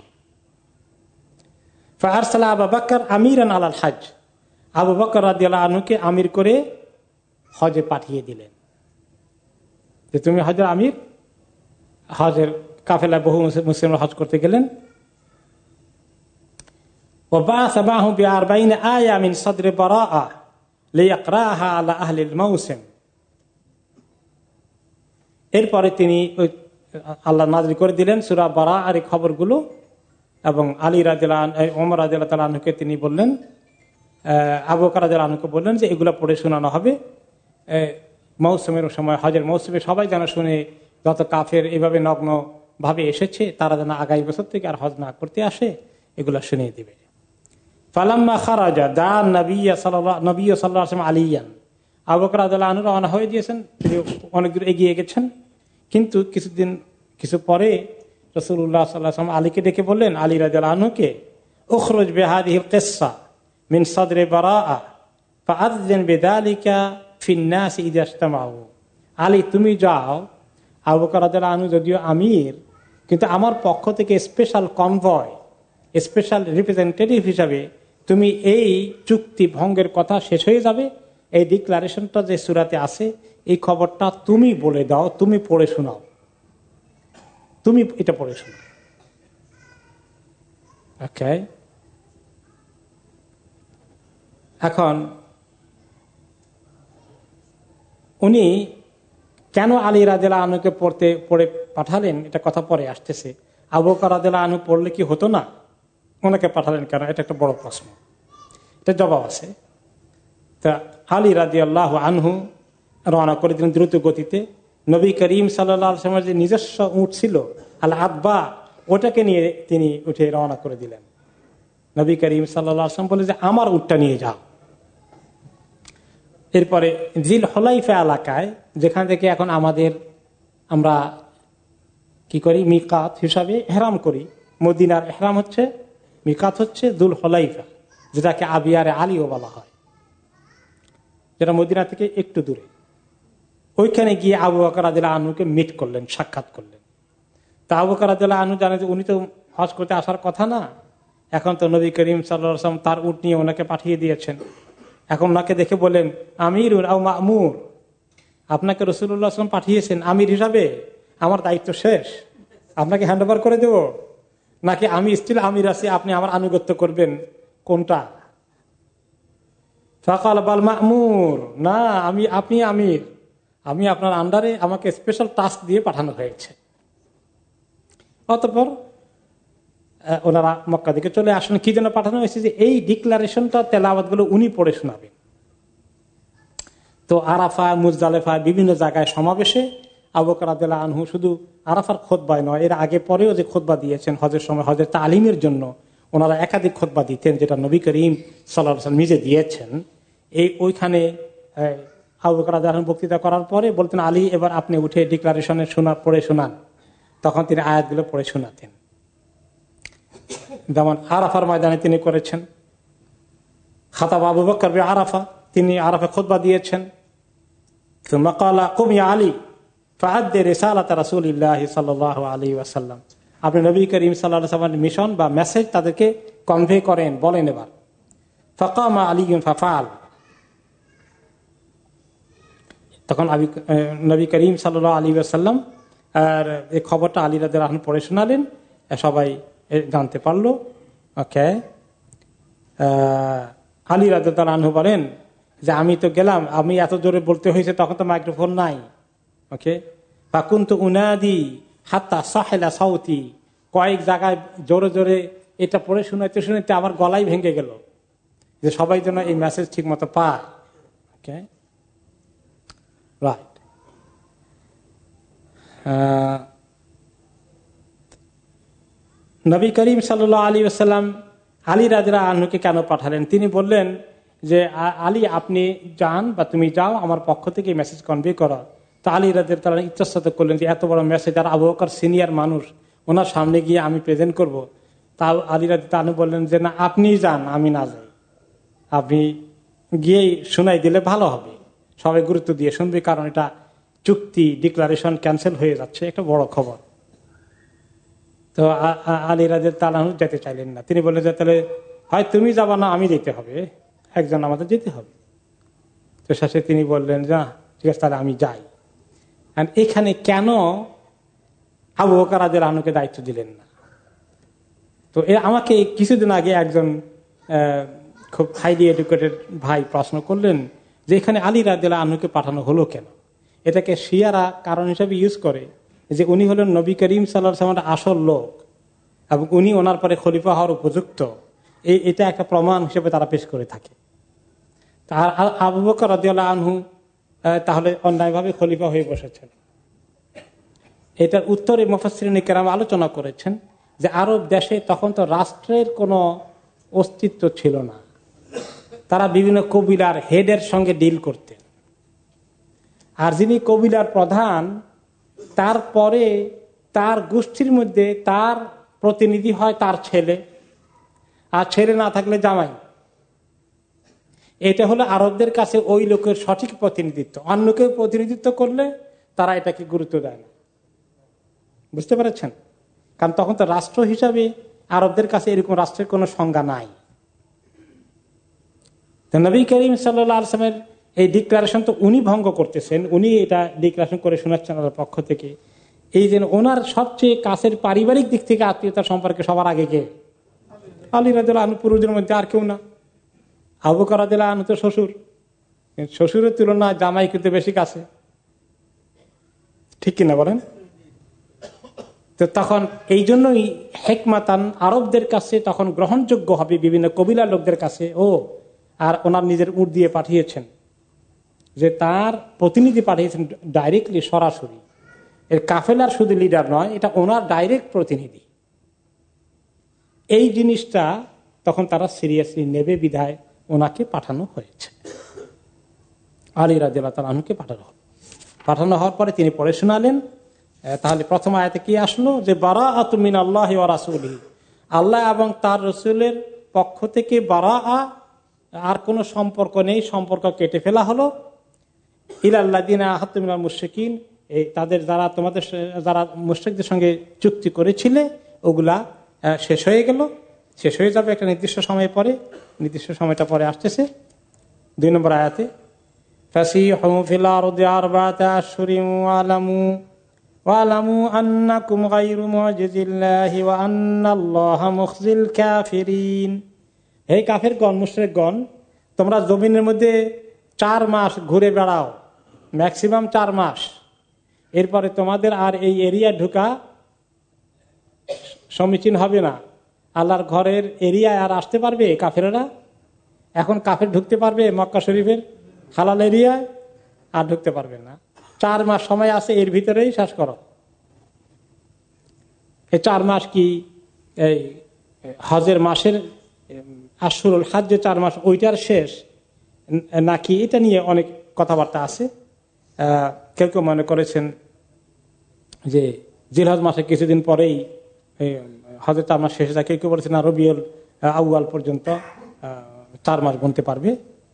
ফারসালা আবু বকর আমিরান আলাল হজ, আবু বকর রাদিয়াল্লাহু আনহুকে আমির করে হজে পাঠিয়ে দিলেন, যে তুমি হজের আমির। হজের কাফেলায় বহু মুসলিমরা হজ করতে গেলেন। وبعث معه بأربعين آية من صدر براءة ليقرأها على أهل الموسم। এরপরে তিনি আল্লাহ নাযিল করে দিলেন সূরা বারাআর এই খবরগুলো, এবং আলী রাদিয়াল্লাহু আনহু, ওমর রাদিয়াল্লাহু তাআলা আনহুকে তিনি বললেন, আবু বকর রাদিয়াল্লাহু আনহুকে বললেন যে এগুলো পড়ে শোনানো হবে মৌসুমের সময়, হজের মৌসুমে সবাই যেন শুনে, যত কাফের এভাবে নগ্ন ভাবে এসেছে তারা যেন আগামী বছর থেকে আর হজ না করতে আসে, এগুলো শুনিয়ে দিবে। ফালাম্মা খারাজা দা নবী সাল্লাল্লাহু নবী সাল্লাল্লাহু আলাইহি ওয়াসাল্লাম আলিয়ান, আবু বকর রাদিয়াল্লাহু আনহু রওনা হয়ে দিয়েছেন, তিনি অনেক দূর এগিয়ে গেছেন। কিন্তু কিছুদিন কিছু পরে রাসূলুল্লাহ সাল্লাল্লাহু আলাইহি ওয়াসাল্লাম আলীকে ডেকে বললেন, আলী রাদিয়াল্লাহু আনহুকে, উখরুজ বিহাদিহিল কিসসা মিন সাদরি বারাআ ফাআযযিন বিযালিকা ফিন নাস ইযা ইজতামাউ। আলী তুমি যাও, আবু বকর রাদিয়াল্লাহু আনহু যদিও আমির, কিন্তু আমার পক্ষ থেকে স্পেশাল কনভয়, স্পেশাল রিপ্রেজেন্টেটিভ হিসাবে তুমি এই চুক্তি ভঙ্গের কথা শেষ হয়ে যাবে, এই ডিক্লারেশনটা যে সূরাতে আছে এই খবরটা তুমি বলে দাও, তুমি পড়ে শোনাও, তুমি এটা পড়ে শোনাও। ওকে, এখন উনি কেন আলী রাদিয়াল্লাহু আনহুকে পড়তে পড়ে পাঠালেন, এটা কথা পরে আসতেছে। আবু বকর রাদিয়াল্লাহু আনহু পড়লে কি হতো না, ওনাকে পাঠালেন কেন, এটা একটা বড় প্রশ্ন, এটা জবাব আছে। তা আলী রাদিয়াল্লাহু আনহু রওনা করে দিলেন দ্রুত গতিতে। নবী করিম সাল্লাল্লাহু আলাইহি ওয়াসাল্লামের যে নিজস্ব উট ছিল আল আদবা, ওটাকে নিয়ে তিনি উঠে রওনা করে দিলেন। নবী করিম সাল্লাল্লাহু আলাইহি ওয়াসাল্লাম বলে যে আমার উটটা নিয়ে যাও। এরপরে জিল হুলাইফা এলাকায়, যেখান থেকে এখন আমাদের আমরা কি করি মিকাত হিসাবে ইহরাম করি, মদিনার ইহরাম হচ্ছে, মিকাত হচ্ছে দুল হুলাইফা, যেটাকে আবিয়ারে আলীও বলা হয়, যেটা মদিনা থেকে একটু দূরে। ওইখানে গিয়ে আবু বকর রাদিয়াল্লাহু আনহুকে মিট করলেন, সাক্ষাৎ করলেন। তা আবু বকর রাদিয়াল্লাহু আনহু জানে যে উনি তো হজ করতে আসার কথা না, এখন তো নবী করিম সাল্লাল্লাহু আলাইহি ওয়াসাল্লাম তার উট নিয়ে ওনাকে পাঠিয়ে দিয়েছেন। এখন ওনাকে দেখে বলেন আমিরুন আও মা'মুর, আপনাকে রাসূলুল্লাহ সাল্লাল্লাহু আলাইহি ওয়াসাল্লাম পাঠিয়েছেন আমির হিসাবে, আমার দায়িত্ব শেষ, আপনাকে হ্যান্ড ওভার করে দেব, নাকি আমি স্টিল আমির আছি, আপনি আমার আনুগত্য করবেন, কোনটা? ফাকাল বাল মা'মুর, না আমি আপনি আমির, আমি আপনার আন্ডারে, আমাকে স্পেশাল টাস্ক দিয়ে পাঠানো হয়েছে। অতঃপর ওনারা মক্কা দিকে চলে আসেন। কি জন্য পাঠানো হয়েছে? যে এই ডিক্লারেশনটা, তেলাওয়াত গুলো উনি পড়ে শোনাবেন। তো আরাফা, মুজদালেফা বিভিন্ন জায়গায় সমাবেশে আবু বকর রাদিয়াল্লাহু আনহু শুধু আরাফার খুতবায় নয়, এর আগে পরেও যে খুতবা দিয়েছেন হজের সময়, হজের তালিমের জন্য ওনারা একাধিক খুতবা দিতেন, যেটা নবী করিম সাল্লাল্লাহু আলাইহি ওয়াসাল্লাম নিজে দিয়েছেন। এই ওইখানে আবু বকর রাদিয়াল্লাহু আনহু বক্তৃতা করার পরে বলতেন, আলী এবার আপনি উঠে ডিক্লারেশনের শোনা পড়ে শোনান। তখন তিনি আয়াতগুলো পড়ে শোনাতেন, যেমন আরাফার ময়দানে তিনি করেছেন। খাতাব আবু বকর বি আরাফা, তিনি আরাফা খুতবা দিয়েছেন। সুম্মা ক্বালা কুম ইয়া আলী ফাআদ্দি রিসালাত রাসূলিল্লাহ সাল্লাল্লাহু আলাইহি ওয়াসাল্লাম, আপনি নবী করিম সাল্লাল্লাহু আলাইহি ওয়াসাল্লামের মিশন বা মেসেজ তাদেরকে কনভে করেন, বলেন। এবার ফাকামা আলী ফাফআল, তখন আবি নবী করিম সাল্লাল্লাহু আলাইহি ওয়াসাল্লাম আর এই খবরটা আলী রাদিয়াল্লাহু আনহু পড়ে শোনালেন, সবাই জানতে পারলো। ওকে, আলী রাদিয়াল্লাহু আনহু বলেন যে আমি তো গেলাম, আমি এত জোরে বলতে হয়েছে, তখন তো মাইক্রোফোন নাই। ওকে, ফাকুনতু উনাদি হাত্তা সাহেলা সাউতি, কয়েক জায়গায় জোরে জোরে এটা পড়ে শুনাইতে শুনাইতে আমার গলাই ভেঙে গেল, যে সবাই যেন এই মেসেজ ঠিক মতো পায়। Okay, right. নবী করিম সাল্লাল্লাহু আলাইহি ওয়াসাল্লাম আলী রাদিয়াল্লাহু আনহুকে কেন পাঠালেন? তিনি বললেন যে আলী আপনি যান বা তুমি যাও, আমার পক্ষ থেকে মেসেজ কনভে করো। তো আলী রাদিয়াল্লাহু তাআলা ইচ্ছাশত করলেন যে এত বড় মেসেজ, আর আবু বকর সিনিয়র মানুষ, ওনার সামনে গিয়ে আমি প্রেজেন্ট করব। তাও আলী রাদিয়াল্লাহু আনহু বললেন যে না, আপনি যান, আমি না যাই, আপনি গিয়েই শোনাই দিলে ভালো হবে, সবাই গুরুত্ব দিয়ে শুনবে, কারণ এটা চুক্তি ডিক্লারেশন ক্যান্সেল হয়ে যাচ্ছে, একটা বড় খবর। তো আলী রাদিয়াল্লাহু আনহু যেতে চাইলেন না। তিনি বললেন যে তাহলে হয় তুমি যাবা না আমি যেতে হবে, একজন আমাদের যেতে হবে। তো শেষে তিনি বললেন যে ঠিক আছে তাহলে আমি যাই। এখানে কেন আবু বকর রাদিয়াল্লাহু আনহুকে দায়িত্ব দিলেন না? তো আমাকে কিছুদিন আগে একজন খুব হাইলি এডুকেটেড ভাই প্রশ্ন করলেন যে এখানে আলী রাদিয়াল্লাহু আনহুকে পাঠানো হলো কেন? এটাকে শিয়ারা কারণ হিসেবে ইউজ করে যে উনি হলেন নবী করিম সাল্লাল্লাহু আলাইহি ওয়াসাল্লামের আসল লোক এবং উনি ওনার পরে খলিফা হওয়ার উপযুক্ত, এই এটা একটা প্রমাণ হিসেবে তারা পেশ করে থাকে। আর আবু বকর রাদিয়াল্লাহু আনহু তাহলে অন্যায়ভাবে খলিফা হয়ে বসেছেন। এটার উত্তরে মুফাসসিরিন কেরাম আলোচনা করেছেন যে আরব দেশে তখন তো রাষ্ট্রের কোনো অস্তিত্ব ছিল না, তারা বিভিন্ন কবিলার হেডের সঙ্গে ডিল করতেন। আর যিনি কবিলার প্রধান, তারপরে তার গোষ্ঠীর মধ্যে তার প্রতিনিধি হয় তার ছেলে, আর ছেলে না থাকলে জামাই। এটা হলো আরবদের কাছে ওই লোকের সঠিক প্রতিনিধিত্ব। অন্য কেউ প্রতিনিধিত্ব করলে তারা এটাকে গুরুত্ব দেয় না, বুঝতে পেরেছেন? কারণ তখন তো রাষ্ট্র হিসাবে আরবদের কাছে এরকম রাষ্ট্রের কোনো সংজ্ঞা নাই। তো নবী করিম সাল্লাল্লাহু আলাইহি ওয়াসাল্লামের এই ডিক্লারেশন তো উনি ভঙ্গ করতেছেন, উনি এটা ডিক্লারেশন করে শোনাচ্ছেন ওনার পক্ষ থেকে। এই যে ওনার সবচেয়ে কাছের পারিবারিক দিক থেকে আত্মীয়তার সম্পর্কে সবার আগে কে? আলী রাদিয়াল্লাহু আনহু, পুরুষদের মধ্যে আর কেউ না। আবু বকর রাদিয়াল্লাহু আনহু তো শ্বশুর, শ্বশুরের তুলনায় জামাই কিন্তু বেশি কাছে, ঠিক কিনা বলেন? তো তখন এই জন্যই হেকমাতান আরবদের কাছে তখন গ্রহণযোগ্য হবে বিভিন্ন কবিলার লোকদের কাছে। ও আর ওনার নিজের উট দিয়ে পাঠিয়েছেন, যে তার প্রতিনিধি পাঠিয়েছেন ডাইরেক্টলি, সরাসরি। এর কাফেলার শুধু লিডার নয়, এটা ওনার ডাইরেক্ট প্রতিনিধি। এই জিনিসটা তখন তারা সিরিয়াসলি নেবে বিধায় ওনাকে পাঠানো হয়েছে, আলী রাদিয়াল্লাহু তাআলা আনহুকে পাঠানো হল। পাঠানো হওয়ার পরে তিনি পড়ে শোনালেন। তাহলে প্রথম আয়াতে কি আসলো? যে বারাআতু মিনাল্লাহি ওয়া রাসূলিহি, আল্লাহ এবং তার রাসূলের পক্ষ থেকে বারাআ, আর কোনো সম্পর্ক নেই, সম্পর্ক কেটে ফেলা হলো। ইলাল্লাযিনা আহাদতু মিনাল মুশরিকিন, এই তাদের যারা তোমাদের যারা মুশরিকদের সঙ্গে চুক্তি করেছিলে ওগুলা শেষ হয়ে গেল, শেষ হয়ে যাবে একটা নির্দিষ্ট সময় পরে। নির্দিষ্ট সময়টা পরে আসতেছে দুই নম্বর আয়াতে, ফাসিহু ফিল আরদি আরবাআতা আশহুরিন ওয়ালামু ওয়ালামু আন্নাকুম গায়রু মুজিজিল্লাহি ওয়া আন্নাল্লাহা মুখজিল কাফিরিন। হে কাফেরগণ, মুশরিকগণ, তোমরা জমিনের মধ্যে চার মাস ঘুরে বেড়াও, ম্যাক্সিমাম চার মাস। এরপরে তোমাদের আর এই এরিয়া ঢুকা সমীচীন হবে না। আল্লাহর ঘরের এরিয়ায় আর আসতে পারবে কাফেররা? এখন কাফের ঢুকতে পারবে মক্কা শরীফের হালাল এরিয়ায়? আর ঢুকতে পারবে না। চার মাস সময় আছে, এর ভিতরেই শেষ করো। এই চার মাস কি এই হজের মাসের আশুরুল হজ যে চার মাস ওইটার শেষ নাকি? এটা নিয়ে অনেক কথাবার্তা আছে। কেউ কেউ মনে করেছেন যে জিলহজ মাসে কিছুদিন পরেই হজের চার মাস শেষে যায়। কেউ কেউ বলেছেন রবিউল আউয়াল পর্যন্ত চার মাস গুনতে পারবে।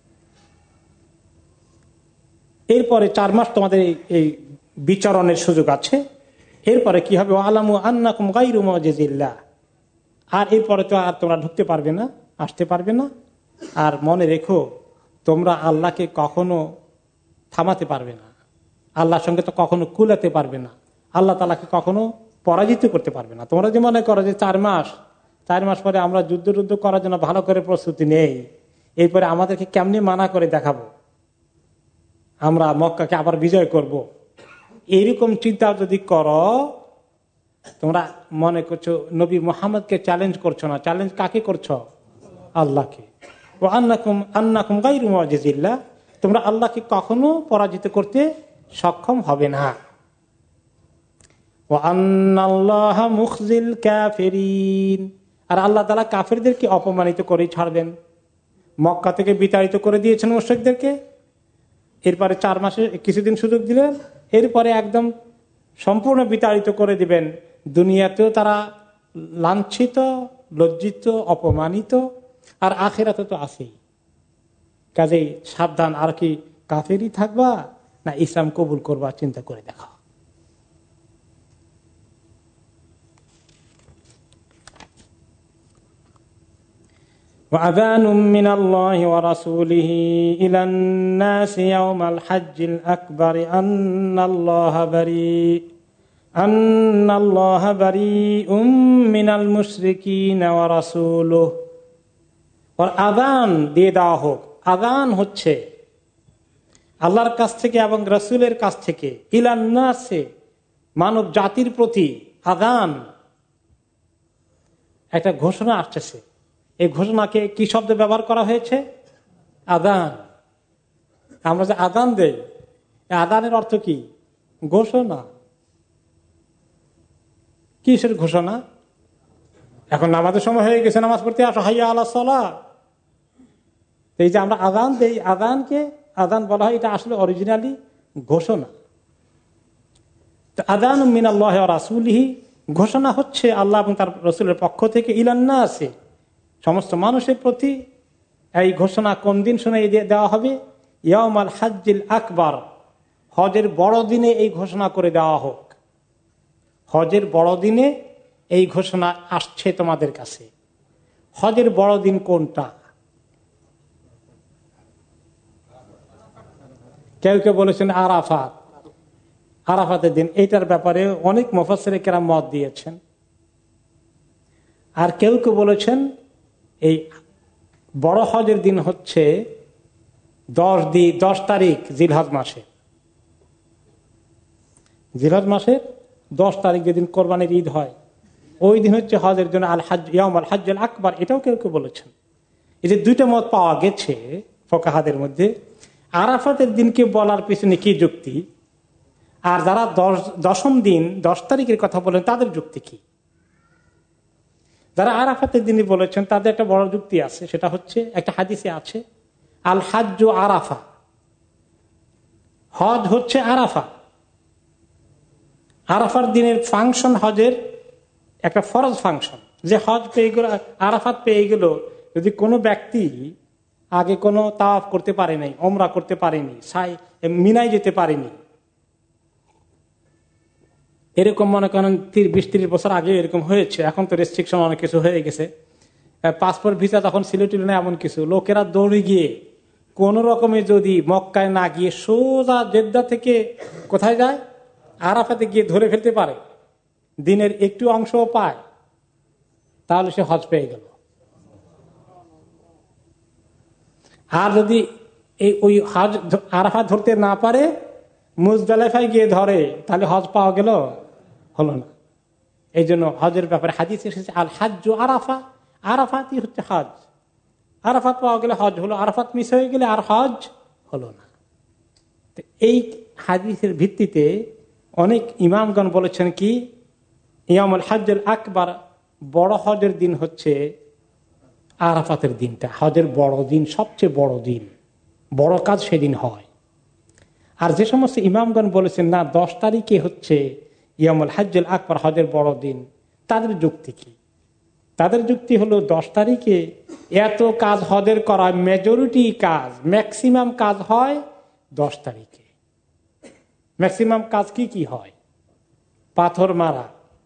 এরপরে চার মাস তোমাদের এই বিচরণের সুযোগ আছে। এরপরে কি হবে? আলামু আন্নাকুম গায়রু মুজিজিল্লাহ, আর এরপরে তো আর তোমরা ঢুকতে পারবে না, আসতে পারবে না। আর মনে রেখো, তোমরা আল্লাহকে কখনো থামাতে পারবে না, আল্লাহর সঙ্গে তো কখনো কুলাতে পারবে না, আল্লাহ তাআলাকে কখনো পরাজিত করতে পারবে না। তোমরা যে মনে করো যে চার মাস চার মাস পরে আমরা যুদ্ধ যুদ্ধ করার জন্য ভালো করে প্রস্তুতি নেই, এরপরে আমাদেরকে কেমনি মানা করে দেখাবো, আমরা মক্কাকে আবার বিজয় করব, এইরকম চিন্তা যদি করো, তোমরা মনে করছো নবী মুহাম্মদকে চ্যালেঞ্জ করছো না, চ্যালেঞ্জ কাকে করছো? আল্লাহকে। ও আন্নাকুম আন্নাকুম গায়রু মুজিজিল্লাহ, তোমরা আল্লাহকে কখনো পরাজিত করতে সক্ষম হবে না। ও আন্নাল্লাহা মুখজিল কাফিরিন, আর আল্লাহ তাআলা কাফেরদেরকে অপমানিত করে ছাড়বেন। মক্কা থেকে বিতাড়িত করে দিয়েছেন মুশরিকদেরকে, এরপরে চার মাসে কিছুদিন সুযোগ দিলেন, এরপরে একদম সম্পূর্ণ বিতাড়িত করে দিবেন। দুনিয়াতেও তারা লাঞ্ছিত, লজ্জিত, অপমানিত, আর আখিরাতে তো আছেই। কাজেই সাবধান, আর কি কাফেরই থাকবা না ইসলাম কবুল করবা, চিন্তা করে দেখা। وأذان من الله ورسوله إلى الناس يوم الحج الأكبر أن الله بريء أن الله بريء من المشركين ورسوله। और আযান দিয়ে দেওয়া হোক। আযান হচ্ছে আল্লাহর কাছ থেকে এবং রাসূলের কাছ থেকে, ইলান নাসে মানব জাতির প্রতি আযান, একটা ঘোষণা আসছে। এই ঘোষণাকে কি শব্দ ব্যবহার করা হয়েছে? আযান। আমরা যে আযান দেই, আযানের অর্থ কি? ঘোষণা। কিসের ঘোষণা? এখন নামাজের সময় হয়ে গেছে, নামাজ পড়তে আসো, হাইয়া আলাস সালাহ। এই যে আমরা আযান দেই, আযানকে আযান বলা হয়, এটা আসলে অরিজিনালি ঘোষণা। তো আযান মিনাল্লাহি ওয়া রাসূলিহি, ঘোষণা হচ্ছে আল্লাহ এবং তার রাসূলের পক্ষ থেকে, ইলান নাসে সমস্ত মানুষের প্রতি। এই ঘোষণা কোন দিন শুনে দেওয়া হবে? ইয়াউমাল হাজ্জিল আকবার, হজের বড় দিনে এই ঘোষণা করে দেওয়া হোক। হজের বড় দিনে এই ঘোষণা আসছে তোমাদের কাছে। হজের বড় দিন কোনটা? কেউ কেউ বলেছেন আরাফাত, আরাফাতের দিন। এটার ব্যাপারে অনেক মুফাসসিরে কেরাম মত দিয়েছেন। আর কেউ কেউ বলেছেন এই বড় হজের দিন হচ্ছে দশ দিন দশ তারিখ জিলহজ মাসে, জিলহজ মাসের দশ তারিখ যেদিন কোরবানির ঈদ হয়, ওই দিন হচ্ছে হজের জন্য আল হজ, ইয়াউমুল হজ্জুল আকবার। এটাও কেউ কেউ বলেছেন। এই যে দুইটা মত পাওয়া গেছে ফুকাহাদের মধ্যে। আরাফাতের দিনকে বলার পিছনে কি যুক্তি, আর যারা দশ দশম দিন দশ তারিখের কথা বলেন তাদের যুক্তি কি? যারা আরাফাতের দিনই বলেছেন তাদের একটা বড় যুক্তি আছে, সেটা হচ্ছে একটা হাদিসে আছে, আল হাজ্জু আরাফা, হজ হচ্ছে আরাফা। আরাফার দিনের ফাংশন হজের একটা ফরজ ফাংশন। যে হজ পেয়ে গেল, আরাফাত পেয়ে গেল, যদি কোনো ব্যক্তি আগে কোনো তাওয়াফ করতে পারে নাই, ওমরা করতে পারেনি, সাই মিনায় যেতে পারেনি, এরকম মনে করেন বিশ ত্রিশ বছর আগে এরকম হয়েছে, এখন তো রেস্ট্রিকশন অনেক কিছু হয়ে গেছে, পাসপোর্ট ভিসা তখন ছিল টিল না, এমন কিছু লোকেরা দৌড়ে গিয়ে কোন রকমে যদি মক্কায় না গিয়ে সোজা জেদ্দা থেকে কোথায় যায়, আরাফাতে গিয়ে ধরে ফেলতে পারে, দিনের একটু অংশও পায়, তাহলে সে হজ পেয়ে গেল। আর যদি এই ওই হজ আরাফা ধরতে না পারে, মুজদালিফায় গিয়ে ধরে, তাহলে হজ পাওয়া গেল, হলো না। এই জন্য হজের ব্যাপারে হাদিস এসেছে আল হাজ্জু আরাফা, আরাফাতই হচ্ছে হজ। আরাফাত পাওয়া গেলে হজ হলো, আরাফাত মিস হয়ে গেলে আর হজ হলো না। এই হাদিসের ভিত্তিতে অনেক ইমামগণ বলেছেন কি, ইয়ামুল হজ্জুল আকবার, বড় হজের দিন হচ্ছে আরাফাতের দিনটা। হজের বড় দিন, সবচেয়ে বড় দিন, বড় কাজ সেদিন হয়। আর যে সমস্ত ইমামগণ বলেছেন না দশ তারিখে হচ্ছে ইয়ামুল হজ্জুল আকবার, হজের বড় দিন, তাদের যুক্তি কি? তাদের যুক্তি হলো দশ তারিখে এত কাজ হজের করা, মেজরিটি কাজ, ম্যাক্সিমাম কাজ হয় দশ তারিখে। ম্যাক্সিমাম কাজ কি কি হয়? পাথর মারা,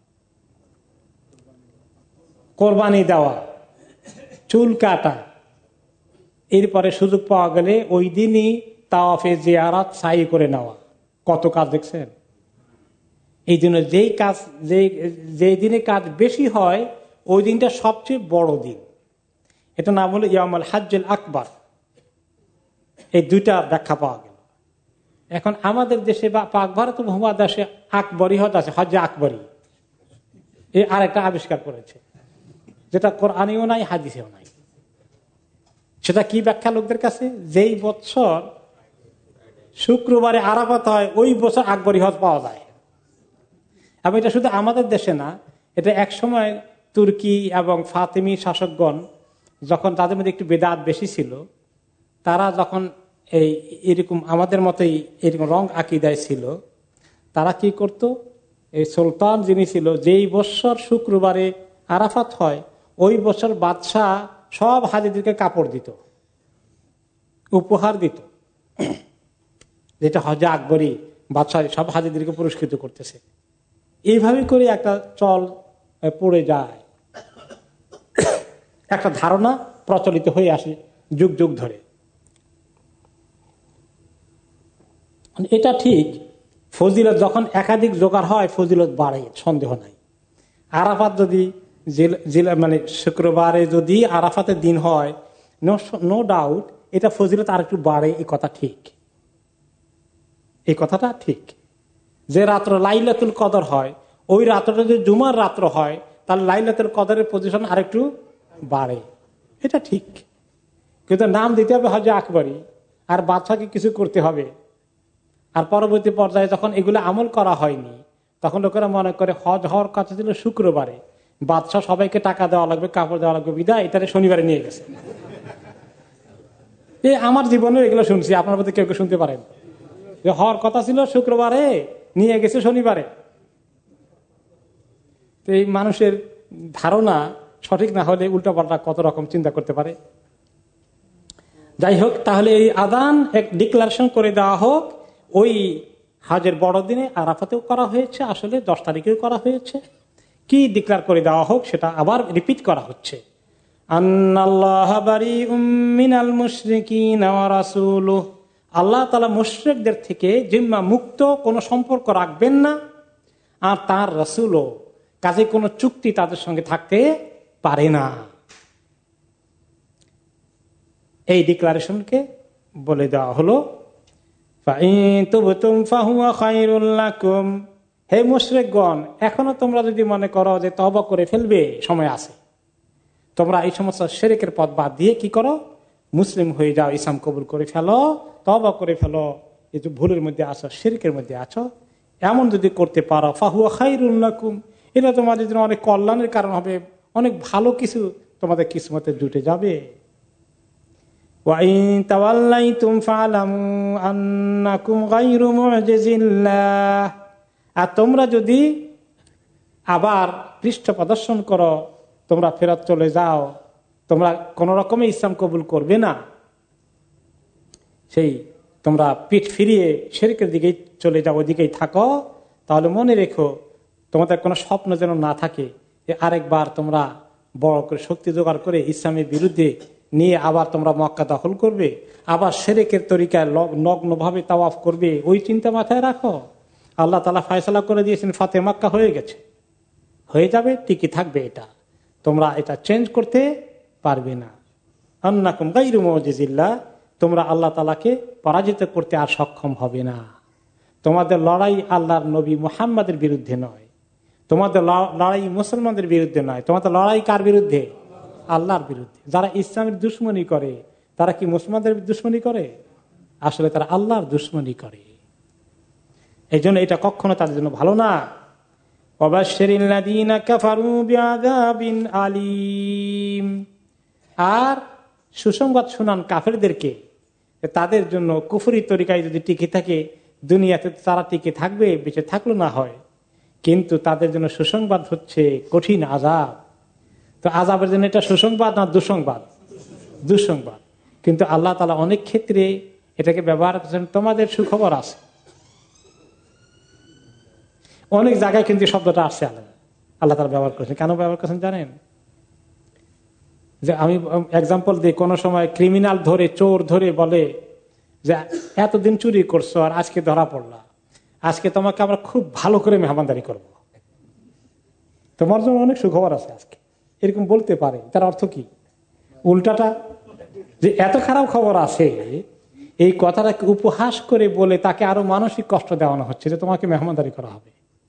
কোরবানি দেওয়া, চুল কাটা, এরপরে সুযোগ পাওয়া গেলে ওই দিনই তাওয়াফে জিয়ারাত সাই করে নেওয়া, কত কাজ দেখছেন? এই জন্য যেই কাজ যে যেই দিনে কাজ বেশি হয় ওই দিনটা সবচেয়ে বড় দিন। এটা নাম হলো ইয়ামুল হজ্জুল আকবার। এই দুইটা ব্যাখ্যা পাওয়া গেল। এখন আমাদের দেশে বা পাক ভারত মহাদেশে আকবরী হজ আছে, হজ্জে আকবরী, এই আরেকটা আবিষ্কার করেছে, যেটা কোরআনেও নাই হাদিসেও নাই। সেটা কি ব্যাখ্যা লোকদের কাছে? যেই বছর শুক্রবারে আরাফাত হয় ওই বছর আকবরী হজ পাওয়া যায়। এবং এটা শুধু আমাদের দেশে না, এটা এক সময় তুর্কি এবং ফাতেমি শাসকগণ যখন তাদের মধ্যে একটু বেদাত বেশি ছিল, তারা যখন এই এরকম আমাদের মতোই এরকম রং আকিদায় ছিল, তারা কি করত, এই সুলতান যিনি ছিল যেই বছর শুক্রবারে আরাফাত হয় ওই বছর বাদশাহ সব হাজিদেরকে কাপড় দিত, উপহার দিত, যেটা হজে আকবরী, বাদশাহ সব হাজিদেরকে পুরস্কৃত করতেছে। এইভাবে করে একটা চল পড়ে যায়, একটা ধারণা প্রচলিত হয়ে আসে যুগ যুগ ধরে। এটা ঠিক, ফজিলত যখন একাধিক জোগাড় হয় ফজিলত বাড়ে, সন্দেহ নাই। আরাফাত যদি মানে শুক্রবারে যদি আরাফাতের দিন হয়, নো ডাউট এটা ফজিলত আর একটু বাড়ে, এই কথা ঠিক, এই কথাটা ঠিক। যে রাত্র লাইলাতুল কদর হয় ওই রাত্রটা যদি জুমার রাত্র হয় তাহলে লাইলাতুল কদরের পজিশন আরেকটু বাড়ে, এটা ঠিক। কিন্তু নাম দিতে হবে হজে আকবরী, আর বাদশাকে কিছু করতে হবে। আর পরবর্তী পর্যায়ে যখন এগুলো আমল করা হয়নি তখন লোকেরা মনে করে হজ হওয়ার কথা ছিল শুক্রবারে, বাদশাহ সবাইকে টাকা দেওয়া লাগবে, কাপড় দেওয়া লাগবে, বিদায় এটারে শনিবারে নিয়ে গেছে। এই আমার জীবনে এগুলো শুনছি, আপনার মধ্যে কেউ কেউ শুনতে পারেন যে হওয়ার কথা ছিল শুক্রবারে, নিয়ে গেছে শনিবারে। তো এই মানুষের ধারণা সঠিক না হলে উল্টাপাল্টা কত রকম চিন্তা করতে পারে। যাই হোক, তাহলে এই আযান এক ডিক্লারেশন করে দেওয়া হোক, ওই হজের বড়দিনে আরাফাতেও করা হয়েছে, আসলে দশ তারিখেও করা হয়েছে, কি ডিক্লার করে দেওয়া হোক সেটা আবার রিপিট করা হচ্ছে। আন্নাল্লাহা বারিউম মিনাল মুশরিকিনা ওয়া রাসূলুহু, আল্লাহ তাআলা মুশরিকদের থেকে জিম্মা মুক্ত, কোনো সম্পর্ক রাখবেন না, আর তার রাসূলও কাজে কোনো চুক্তি তাদের সঙ্গে থাকতে পারে না। এই ডিক্লারেশনকে বলে দেওয়া হলো হে মুশরিকগণ, এখনো তোমরা যদি মনে করো যে তওবা করে ফেলবে, সময় আছে, তোমরা এই সমস্ত শিরকের পথ বাদ দিয়ে কি করো, মুসলিম হয়ে যাও, ইসলাম কবুল করে ফেলো, তওবা করে ফেলো, এই যে ভুলের মধ্যে আছো, শিরকের মধ্যে আছো, এমন যদি করতে পারো ফাহুয়া খায়রুল লাকুম, এটা তোমাদের জন্য অনেক কল্যাণের কারণ হবে, অনেক ভালো কিছু তোমাদের কিসমতে জুটে যাবে। আর তোমরা যদি আবার পৃষ্ঠ প্রদর্শন করো, তোমরা ফেরত চলে যাও, তোমরা কোন রকমে ইসলাম কবুল করবে না, সেই তোমরা পিঠ ফিরিয়ে শিরকের দিকেই চলে যাও, ওইদিকেই থাকো, তাহলে মনে রেখো তোমাদের কোনো স্বপ্ন যেন না থাকে যে আরেকবার তোমরা বড় করে শক্তি জোগাড় করে ইসলামের বিরুদ্ধে নিয়ে আবার তোমরা মক্কা দখল করবে, আবার শিরকের তরিকায় নগ্নভাবে তাওয়াফ করবে, ওই চিন্তা মাথায় রাখো। আল্লাহ তাআলা ফয়সালা করে দিয়েছেন, ফাতে মক্কা হয়ে গেছে, হয়ে যাবে, টিকে থাকবে, এটা তোমরা এটা চেঞ্জ করতে পারবে না। আন্নাকুম গায়রু মুজিজিল্লাহ, তোমরা আল্লাহ তাআলাকে পরাজিত করতে আর সক্ষম হবে না। তোমাদের লড়াই আল্লাহর নবী মুহাম্মাদের বিরুদ্ধে নয়, তোমাদের লড়াই মুসলমানদের বিরুদ্ধে নয়, তোমাদের লড়াই কার বিরুদ্ধে? আল্লাহর বিরুদ্ধে। যারা ইসলামের দুশ্মনী করে তারা কি মুসলমানদের দুশ্মনী করে? আসলে তারা আল্লাহর দুশ্মনী করে। এই জন্য এটা কখনো তাদের জন্য ভালো না। আর সুসংবাদ শোনান কাফেরদেরকে, তাদের জন্য কুফরি তরিকায় যদি টিকে থাকে দুনিয়াতে তারা টিকে থাকবে, বেঁচে থাকলো না হয়, কিন্তু তাদের জন্য সুসংবাদ হচ্ছে কঠিন আযাব। তো আযাবের জন্য এটা সুসংবাদ না দুঃসংবাদ? দুঃসংবাদ। কিন্তু আল্লাহ তাআলা অনেক ক্ষেত্রে এটাকে ব্যবহার করছেন তোমাদের সুখবর আছে। অনেক জায়গায় কিন্তু শব্দটা আসছে আল্লাহ আল্লাহ তাআলা ব্যবহার করছেন। কেন ব্যবহার করছেন জানেন? যে আমি এক্সাম্পল দিই, কোন সময় ক্রিমিনাল ধরে, চোর ধরে বলে যে এতদিন চুরি করছো আর আজকে ধরা পড়লা, আজকে তোমাকে আমরা খুব ভালো করে মেহমানদারি করব, তোমার জন্য অনেক সুখবর আছে আজকে, এরকম বলতে পারে। তার অর্থ কি? উল্টাটা যে এত খারাপ খবর আছে, এই কথাটাকে উপহাস করে বলে তাকে আরো মানসিক কষ্ট দেওয়ানো হচ্ছে যে তোমাকে মেহমানদারি করা হবে।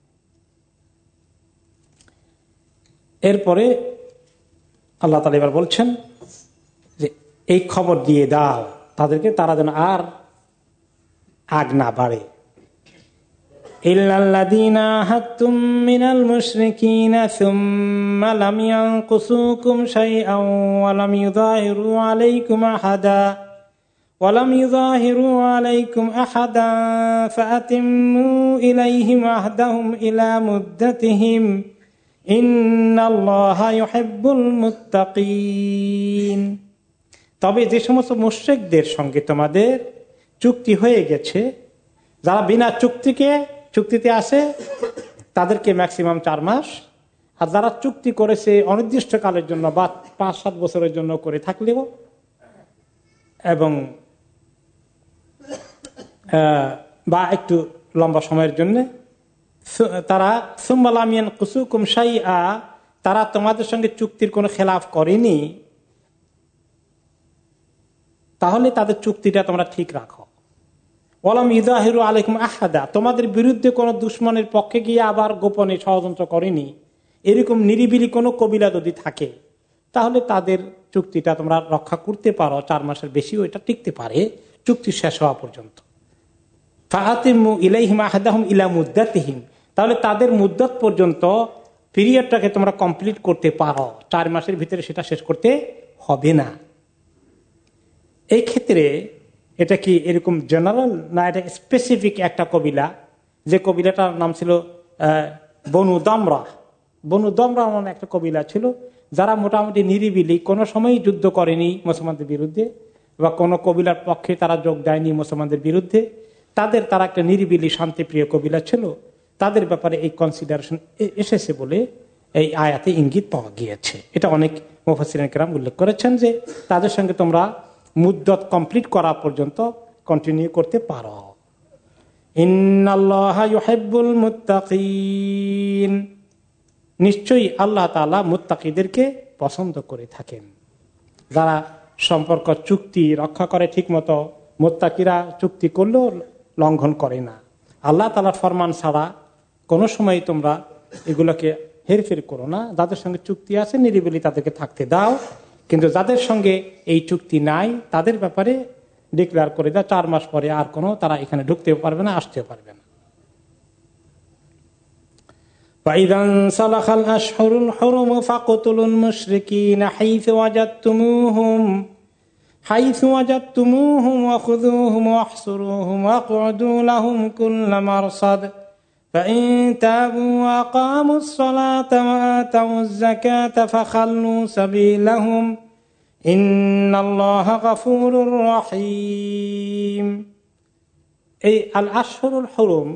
এরপরে আল্লাহ তাআলা এবার বলছেন যে এই খবর দিয়ে দাও তাদেরকে, তারা যেন আর আগ না বাড়ে। ইল্লাল্লাযীনা আহাদতুম মিনাল মুশরিকিনা সুম্মা লাম ইয়ানকুসুকুম শাইআন ওয়া লাম ইউযাহিরু আলাইকুম আহাদা ওয়া লাম ইউযাহিরু আলাইকুম আহাদা ফাআতিম্মু ইলাইহিম আহদাহুম ইলা মুদ্দাতিহিম ইন্নাল্লাহা ইউহিব্বুল মুত্তাকিন। তবে যে সমস্ত মুশরিকদের সঙ্গে তোমাদের চুক্তি হয়ে গেছে, যারা বিনা চুক্তিকে চুক্তিতে আছে তাদেরকে ম্যাক্সিমাম চার মাস, আর যারা চুক্তি করেছে অনির্দিষ্টকালের জন্য বা পাঁচ সাত বছরের জন্য করে থাকলেও এবং বা একটু লম্বা সময়ের জন্য, তারা সুম্মালামিয়ান কুসুকুম শাইআ, তারা তোমাদের সঙ্গে চুক্তির কোনো খেলাফ করেনি, তাহলে তাদের চুক্তিটা তোমরা ঠিক রাখো। ওয়ালাম ইউযাহিরু আলাইকুম আহাদা, তোমাদের বিরুদ্ধে কোনো দুশমনের পক্ষে গিয়ে আবার গোপনে ষড়যন্ত্র করেনি, এরকম নিরিবিলি কোনো কবিলা যদি থাকে তাহলে তাদের চুক্তিটা তোমরা রক্ষা করতে পারো, চার মাসের বেশিও এটা টিকতে পারে চুক্তি শেষ হওয়া পর্যন্ত। ফাআতিমু ইলাইহিম আহাদাহুম ইলা মুদ্দাতিহিম, তাহলে তাদের মুদ্দত পর্যন্ত পিরিয়ডটাকে তোমরা কমপ্লিট করতে পারো, চার মাসের ভিতরে সেটা শেষ করতে হবে না। এই ক্ষেত্রে এটা কি এরকম জেনারেল না এটা স্পেসিফিক একটা কবিলা? যে কবিলাটার নাম ছিল বনু দামরা। বনু দামরা নামে একটা কবিলা ছিল, যারা মোটামুটি নিরিবিলি কোনো সময়ই যুদ্ধ করেনি মুসলমানদের বিরুদ্ধে, বা কোনো কবিলার পক্ষে তারা যোগ দেয়নি মুসলমানদের বিরুদ্ধে। তাদের তারা একটা নিরিবিলি শান্তিপ্রিয় কবিলা ছিল, তাদের ব্যাপারে এই কনসিডারেশন এসেছে বলে এই আয়াতে ইঙ্গিত পাওয়া গিয়েছে। এটা অনেক মুফাসসিরিন কেরাম উল্লেখ করেছেন যে তাদের সঙ্গে তোমরা মুদ্দত কমপ্লিট করা পর্যন্ত কন্টিনিউ করতে পারো। ইন্নাল্লাহা ইউহিব্বুল মুত্তাকিন, নিশ্চয়ই আল্লাহ তাআলা মুত্তাকিদেরকে পছন্দ করে থাকেন। যারা সম্পর্ক চুক্তি রক্ষা করে ঠিক মতো, মুত্তাকিরা চুক্তি করলেও লঙ্ঘন করে না। আল্লাহ তাআলার ফরমান ছাড়া কোনো সময় তোমরা এগুলোকে হেরফের করো না। যাদের সঙ্গে চুক্তি আছে নিরিবিলি তাদেরকে থাকতে দাও, কিন্তু যাদের সঙ্গে এই চুক্তি নাই তাদের ব্যাপারে ডিক্লেয়ার করে দাও চার মাস পরে আর কোনো তারা এখানে ঢুকতেও পারবে না, আসতেও পারবে না। وَإِذَا انسَلَخَ الْأَشْهُرُ الْحُرُمُ فَاقْتُلُوا الْمُشْرِكِينَ حَيْثُ وَجَدتُّمُوهُمْ حَيْثُ وَجَدتُّمُوهُمْ وَخُذُوهُمْ وَاحْصُرُوهُمْ وَاقْعُدُوا لَهُمْ كُلَّ مَرْصَدٍ فَإِن تَابُوا وَأَقَامُوا الصَّلَاةَ وَآتَوُا الزَّكَاةَ فَخَلُّوا سَبِيلَهُمْ إِنَّ اللَّهَ غَفُورٌ رَحِيمٌ। এই আল আশহুরুল হুরুম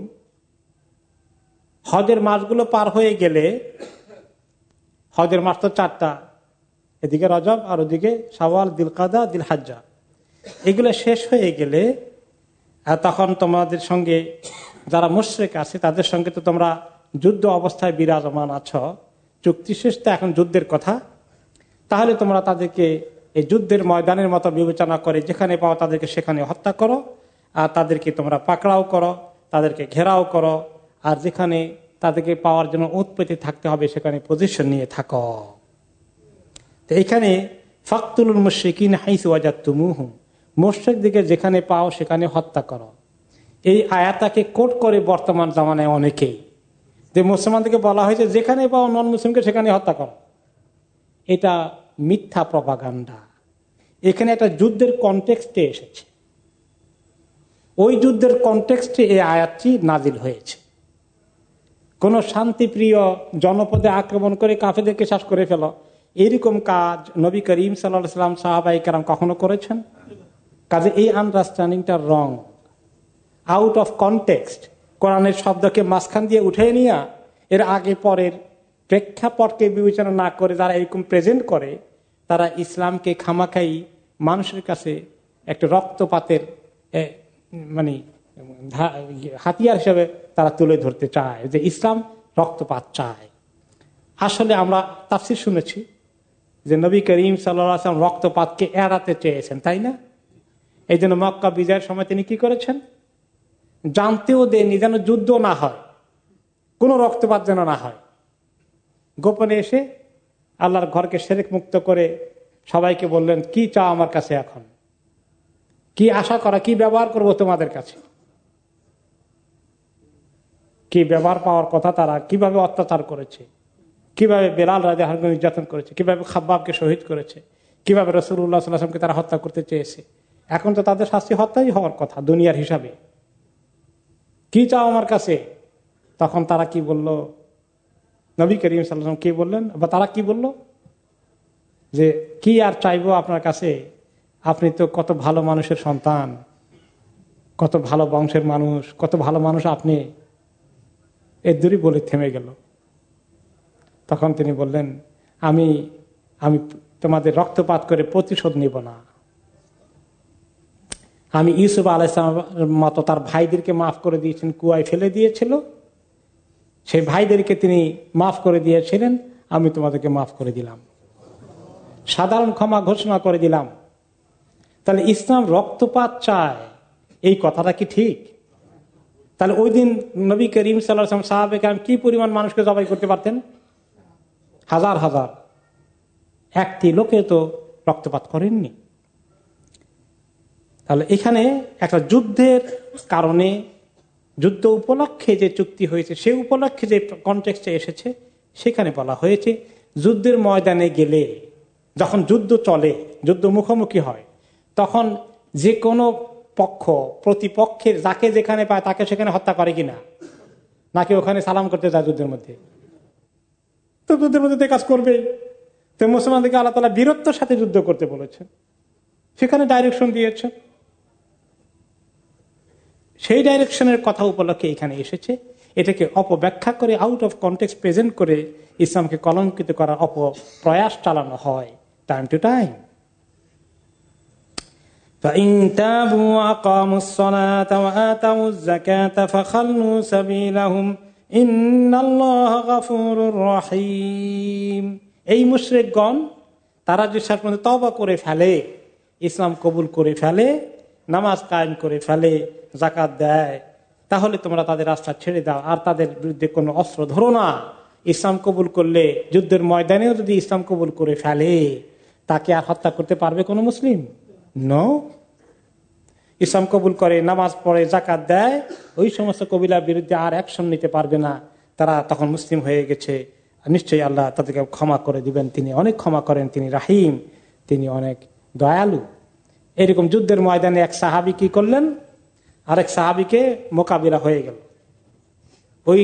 হজের মাসগুলো পার হয়ে গেলে, হজের মাস তো চারটা, এদিকে রজব আর ওদিকে শাওয়াল, দিলকাদা, দিলহাজ্জা, এগুলো শেষ হয়ে গেলে তখন তোমাদের সঙ্গে যারা মুশরিক আছে তাদের সঙ্গে তো তোমরা যুদ্ধ অবস্থায় বিরাজমান আছো, চুক্তি শেষ তো এখন যুদ্ধের কথা, তাহলে তোমরা তাদেরকে এই যুদ্ধের ময়দানের মতো বিবেচনা করে যেখানে পাও তাদেরকে সেখানে হত্যা করো, আর তাদেরকে তোমরা পাকড়াও করো, তাদেরকে ঘেরাও করো, আর যেখানে তাদেরকে পাওয়ার জন্য উৎপত্তি থাকতে হবে সেখানে পজিশন নিয়ে থাকো। তো এখানে ফাকতুলুল মুশরিকিন হাইসু ওয়াজাদতুমুহুম, মুশরিকদেরকে যেখানে পাও সেখানে হত্যা করো। এই আয়াতটাকে কোট করে বর্তমান জামানায় অনেকেই, যে মুসলমানদেরকে বলা হয়েছে যেখানে পাও নন মুসলিমকে সেখানে হত্যা করো, এটা মিথ্যা প্রপাগান্ডা। এখানে একটা যুদ্ধের কনটেক্সটে এসেছে, ওই যুদ্ধের কনটেক্সটে এই আয়াতটি নাজিল হয়েছে। কোন শান্তিপ্রিয় জনপদে আক্রমণ করে কাফেরদেরকে শেষ করে ফেল, এরকম কাজ নবী করিম সাল্লাল্লাহু আলাইহি ওয়াসাল্লাম সাহাবায়ে কেরাম কখনো করেছেন? কাজে এই আন্ডারস্ট্যান্ডিংটা রং, আউট অফ কনটেক্সট। কোরআনের শব্দকে মাঝখান দিয়ে উঠে নিয়ে এর আগে পরের প্রেক্ষাপটকে বিবেচনা না করে যারা এরকম প্রেজেন্ট করে, তারা ইসলামকে খামাখাই মানুষের কাছে একটা রক্তপাতের মানে হাতিয়ার হিসেবে তারা তুলে ধরতে চায় যে ইসলাম রক্তপাত চায়। আসলে আমরা তাফসীর শুনেছি যে নবী করিম সাল্লাল্লাহু আলাইহি ওয়াসাল্লাম রক্তপাতকে এড়াতে চেয়েছেন, তাই না? এই জন্য মক্কা বিজয়ের সময় তিনি কি করেছেন? জানতেও দেননি যেন যুদ্ধ না হয়, কোনো রক্তপাত যেন না হয়। গোপনে এসে আল্লাহর ঘরকে শিরক মুক্ত করে সবাইকে বললেন, কি চাও আমার কাছে, এখন কি আশা করা, কি ব্যবহার করবো তোমাদের কাছে, কি ব্যবহার পাওয়ার কথা, তারা কিভাবে অত্যাচার করেছে, কিভাবে বেলাল রাদিয়াল্লাহু আনহু নির্যাতন করেছে, কিভাবে খাব্বাবকে শহীদ করেছে, কিভাবে রাসূলুল্লাহ সাল্লাল্লাহু আলাইহি ওয়াসাল্লামকে তারা হত্যা করতে চেয়েছে। এখন তো তাদের শাস্তি হত্যাই হওয়ার কথা দুনিয়ার হিসাবে। কি চাও আমার কাছে? তখন তারা কি বলল? নবী করিম সাল্লাল্লাহু আলাইহি ওয়াসাল্লাম কি বললেন, বা তারা কি বলল যে কি আর চাইবো আপনার কাছে, আপনি তো কত ভালো মানুষের সন্তান, কত ভালো বংশের মানুষ, কত ভালো মানুষ আপনি। এর দূরই বলে থেমে গেল। তখন তিনি বললেন, আমি আমি তোমাদের রক্তপাত করে প্রতিশোধ নিব না। আমি ইউসুফ আলাইহিস সালামের মতো তার ভাইদেরকে মাফ করে দিয়েছেন, কুয়ায় ফেলে দিয়েছিল, সেই ভাইদেরকে তিনি মাফ করে দিয়েছিলেন, আমি তোমাদেরকে মাফ করে দিলাম, সাধারণ ক্ষমা ঘোষণা করে দিলাম। তাহলে ইসলাম রক্তপাত চায়, এই কথাটা কি ঠিক? তাহলে ওই দিন নবী করিম সাল্লাল্লাহু আলাইহি ওয়াসাল্লাম সাহাবে কেরাম কি পরিমাণ মানুষকে জবাই করতে পারতেন? হাজার হাজার। একটি লোকে তো রক্তপাত করেননি। তাহলে এখানে একটা যুদ্ধের কারণে, যুদ্ধ উপলক্ষে যে চুক্তি হয়েছে, সে উপলক্ষে যে কনটেক্সটে এসেছে, সেখানে বলা হয়েছে যুদ্ধের ময়দানে গেলে, যখন যুদ্ধ চলে, যুদ্ধ মুখোমুখি হয়, তখন যে কোনো পক্ষ প্রতিপক্ষের যাকে যেখানে পায় তাকে সেখানে হত্যা করে কিনা, নাকি ওখানে সালাম করতে যায় যুদ্ধের মধ্যে? তো যুদ্ধের মধ্যে কাজ করবে। তো মুসলমানদেরকে আল্লাহ তাআলা বীরত্বের সাথে যুদ্ধ করতে বলেছেন, সেখানে ডাইরেকশন দিয়েছেন। সেই ডাইরেকশনের কথা উপলক্ষে এখানে এসেছে। এটাকে অপব্যাখ্যা করে, আউট অফ কনটেক্সট প্রেজেন্ট করে ইসলামকে কলঙ্কিত করার অপপ্রয়াস চালানো হয় টাইম টু টাইম। فَإِن تَابُوا وَأَقَامُوا الصَّلَاةَ وَآتَوُا الزَّكَاةَ فَخَلُّوا سَبِيلَهُمْ إِنَّ اللَّهَ غَفُورٌ رَحِيمٌ। এই মুশরিকগণ তারা যে শেষ পর্যন্ত তওবা করে ফেলে, ইসলাম কবুল করে ফেলে, নামাজ কায়েম করে ফেলে, যাকাত দেয়, তাহলে তোমরা তাদের রাস্তা ছেড়ে দাও, আর তাদের বিরুদ্ধে কোনো অস্ত্র ধরো না। ইসলাম কবুল করলে, যুদ্ধের ময়দানেও যদি ইসলাম কবুল করে ফেলে, তাকে আর হত্যা করতে পারবে কোনো মুসলিম? নো। ইসলাম কবুল করে, নামাজ পড়ে, যাকাত দেয়, ওই সমস্ত কবিলার বিরুদ্ধে আর অ্যাকশন নিতে পারবে না। তারা তখন মুসলিম হয়ে গেছে। নিশ্চয়ই আল্লাহ তাদেরকে ক্ষমা করে দিবেন, তিনি অনেক ক্ষমা করেন, তিনি রাহিম, তিনি অনেক দয়ালু। এরকম যুদ্ধের ময়দানে এক সাহাবী কি করলেন, আরেক সাহাবীকে মোকাবিলা হয়ে গেল। ওই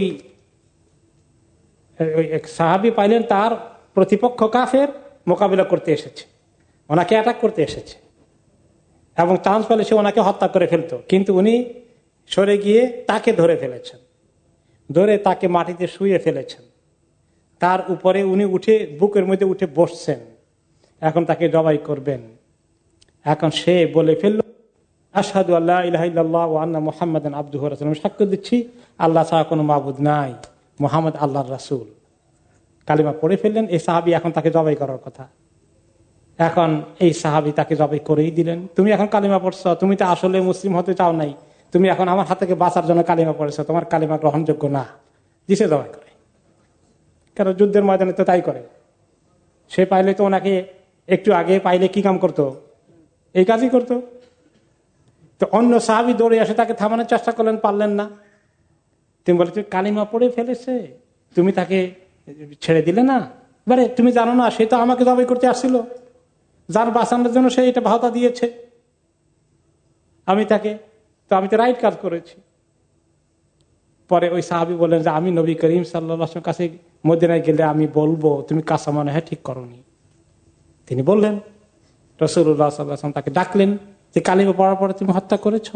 এক সাহাবী পাইলেন তার প্রতিপক্ষ কাফের, মোকাবিলা করতে এসেছে, ওনাকে অ্যাটাক করতে এসেছে, এবং চান্স পেলে সে ওনাকে হত্যা করে ফেলতো, কিন্তু উনি সরে গিয়ে তাকে ধরে ফেলেছেন, ধরে তাকে মাটিতে শুয়ে ফেলেছেন, তার উপরে উনি উঠে বুকের মধ্যে উঠে বসছেন, এখন তাকে জবাই করবেন। এখন সে বলে ফেলল, আশহাদু আল্লা ইলাহা ইল্লাল্লাহ ওয়া আন্না মুহাম্মাদান আবদুহু ওয়া রাসূলুহু, সাক্ষ্য দিচ্ছি আল্লাহ ছাড়া কোনো মাবুদ নাই, মুহাম্মদ আল্লাহর রাসূল। কালিমা পড়ে ফেললেন এই সাহাবী, এখন তাকে জবাই করার কথা। এখন এই সাহাবী তাকে জবাই করেই দিলেন। তুমি এখন কালিমা পড়ছো, তুমি তো আসলে মুসলিম হতে চাও নাই, তুমি এখন আমার হাত থেকে বাঁচার জন্য কালিমা পড়েছো, তোমার কালিমা গ্রহণযোগ্য না, দিছে জবাই করে। কারণ যুদ্ধের ময়দানে তো তাই করে। সে পাইলে তো ওনাকে একটু আগে পাইলে কি কাম করতো, এই কাজই করতো। তো অন্য সাহাবী দৌড়ে আসে তাকে থামানোর চেষ্টা করলেন, পারলেন না। তুমি বলে কালিমা পড়ে ফেলেছে, তুমি তাকে ছেড়ে দিলে না, বারে তুমি জানো না সে তো আমাকে জবাই করতে আসছিল, যার বাঁচানোর জন্য সে এটা ভাতা দিয়েছে, আমি তাকে, তো আমি তো রাইট কাজ করেছি। পরে ওই সাহাবী বললেন যে আমি নবী করিম সাল্লাল্লাহু আলাইহি ওয়াসাল্লামের কাছে মদিনায় গেলে আমি বলবো তুমি কাঁচা মনে হয় ঠিক করনি। তিনি বললেন, রাসূলুল্লাহ সাল্লাল্লাহু আলাইহি ওয়াসাল্লাম তাকে ডাকলেন যে কালিমা পড়ার পরে তুমি হত্যা করেছ?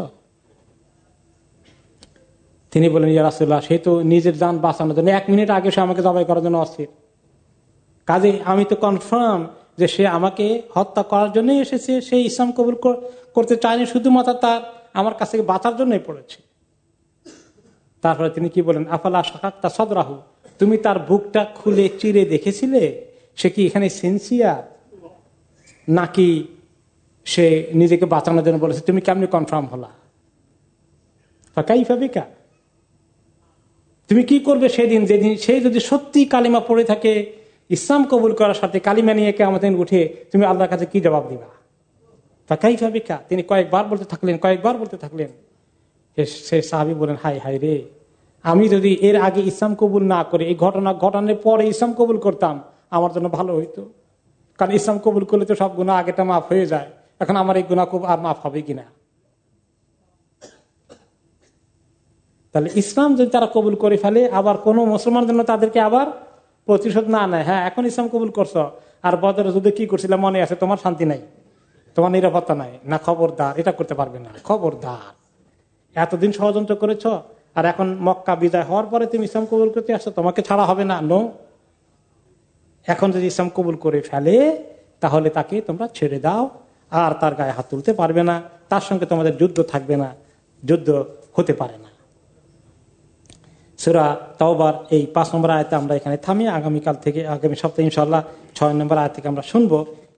তিনি বললেন, ইয়া রাসূলুল্লাহ, সে তো নিজের জান বাঁচানোর জন্য এক মিনিট আগে সে আমাকে জবাই করার জন্য অস্থির, কাজে আমি তো কনফার্ম যে সে আমাকে হত্যা করার জন্যই এসেছে, সে ইসলাম কবুল করতে চায়নি, শুধুমাত্র তার আমার কাছ থেকে বাঁচার জন্যই পড়েছে। তারপরে তিনি কি বলেন, আফালা শাকাক্তা সদরাহু, তুমি তার বুকটা খুলে চিরে দেখেছিলে সে কি এখানে সিনসিয়ার নাকি সে নিজেকে বাঁচানোর জন্য বলেছে, তুমি কেমনি কনফার্ম হলা? ফাকাইফা, তুমি কি করবে সেদিন যেদিন সে যদি সত্যি কালিমা পড়ে থাকে, ইসলাম কবুল করার সাথে কালিমা নিয়ে কিয়ামতের দিন উঠে তুমি আল্লাহর কাছে কি জবাব দিবা? ফাকাইফা বিকা, তিনি কয়েকবার বলতে থাকলেন কয়েকবার বলতে থাকলেন সে সাহাবী বলেন, হাই হাই রে, আমি যদি এর আগে ইসলাম কবুল না করে এই ঘটনা ঘটানোর পরে ইসলাম কবুল করতাম আমার জন্য ভালো হইতো, কারণ ইসলাম কবুল করলে তো সব গুনাহ আগেটা মাফ হয়ে যায়, এখন আমার এই গুনাহ আর মাফ হবে কিনা। তাহলে ইসলাম যদি তারা কবুল করে ফেলে, আবার কোন মুসলমান জন্য তাদেরকে আবার প্রতিশোধ না নেয়, হ্যাঁ এখন ইসলাম কবুল করছো আর বদরের যুদ্ধে কি করছিল মনে আছে, তোমার শান্তি নাই, তোমার নিরাপত্তা নাই, না খবরদার এটা করতে পারবে না, খবরদার এতদিন ষড়যন্ত্র করেছ আর এখন মক্কা বিদায় হওয়ার পরে তুমি ইসলাম কবুল করতে আসছো, তোমাকে ছাড়া হবে না। নো, এখন যদি ইসলাম কবুল করে ফেলে তাহলে তাকে তোমরা ছেড়ে দাও, আর তার গায়ে হাত তুলতে পারবে না, তার সঙ্গে তোমাদের যুদ্ধ থাকবে না, যুদ্ধ হতে পারে না। সূরা তাওবার এই পাঁচ নম্বর আয়াতে আমরা এখানে থামি, আগামীকাল থেকে আগামী সপ্তাহে ইনশাআল্লাহ ছয় নম্বর আয়াত থেকে আমরা শুনবো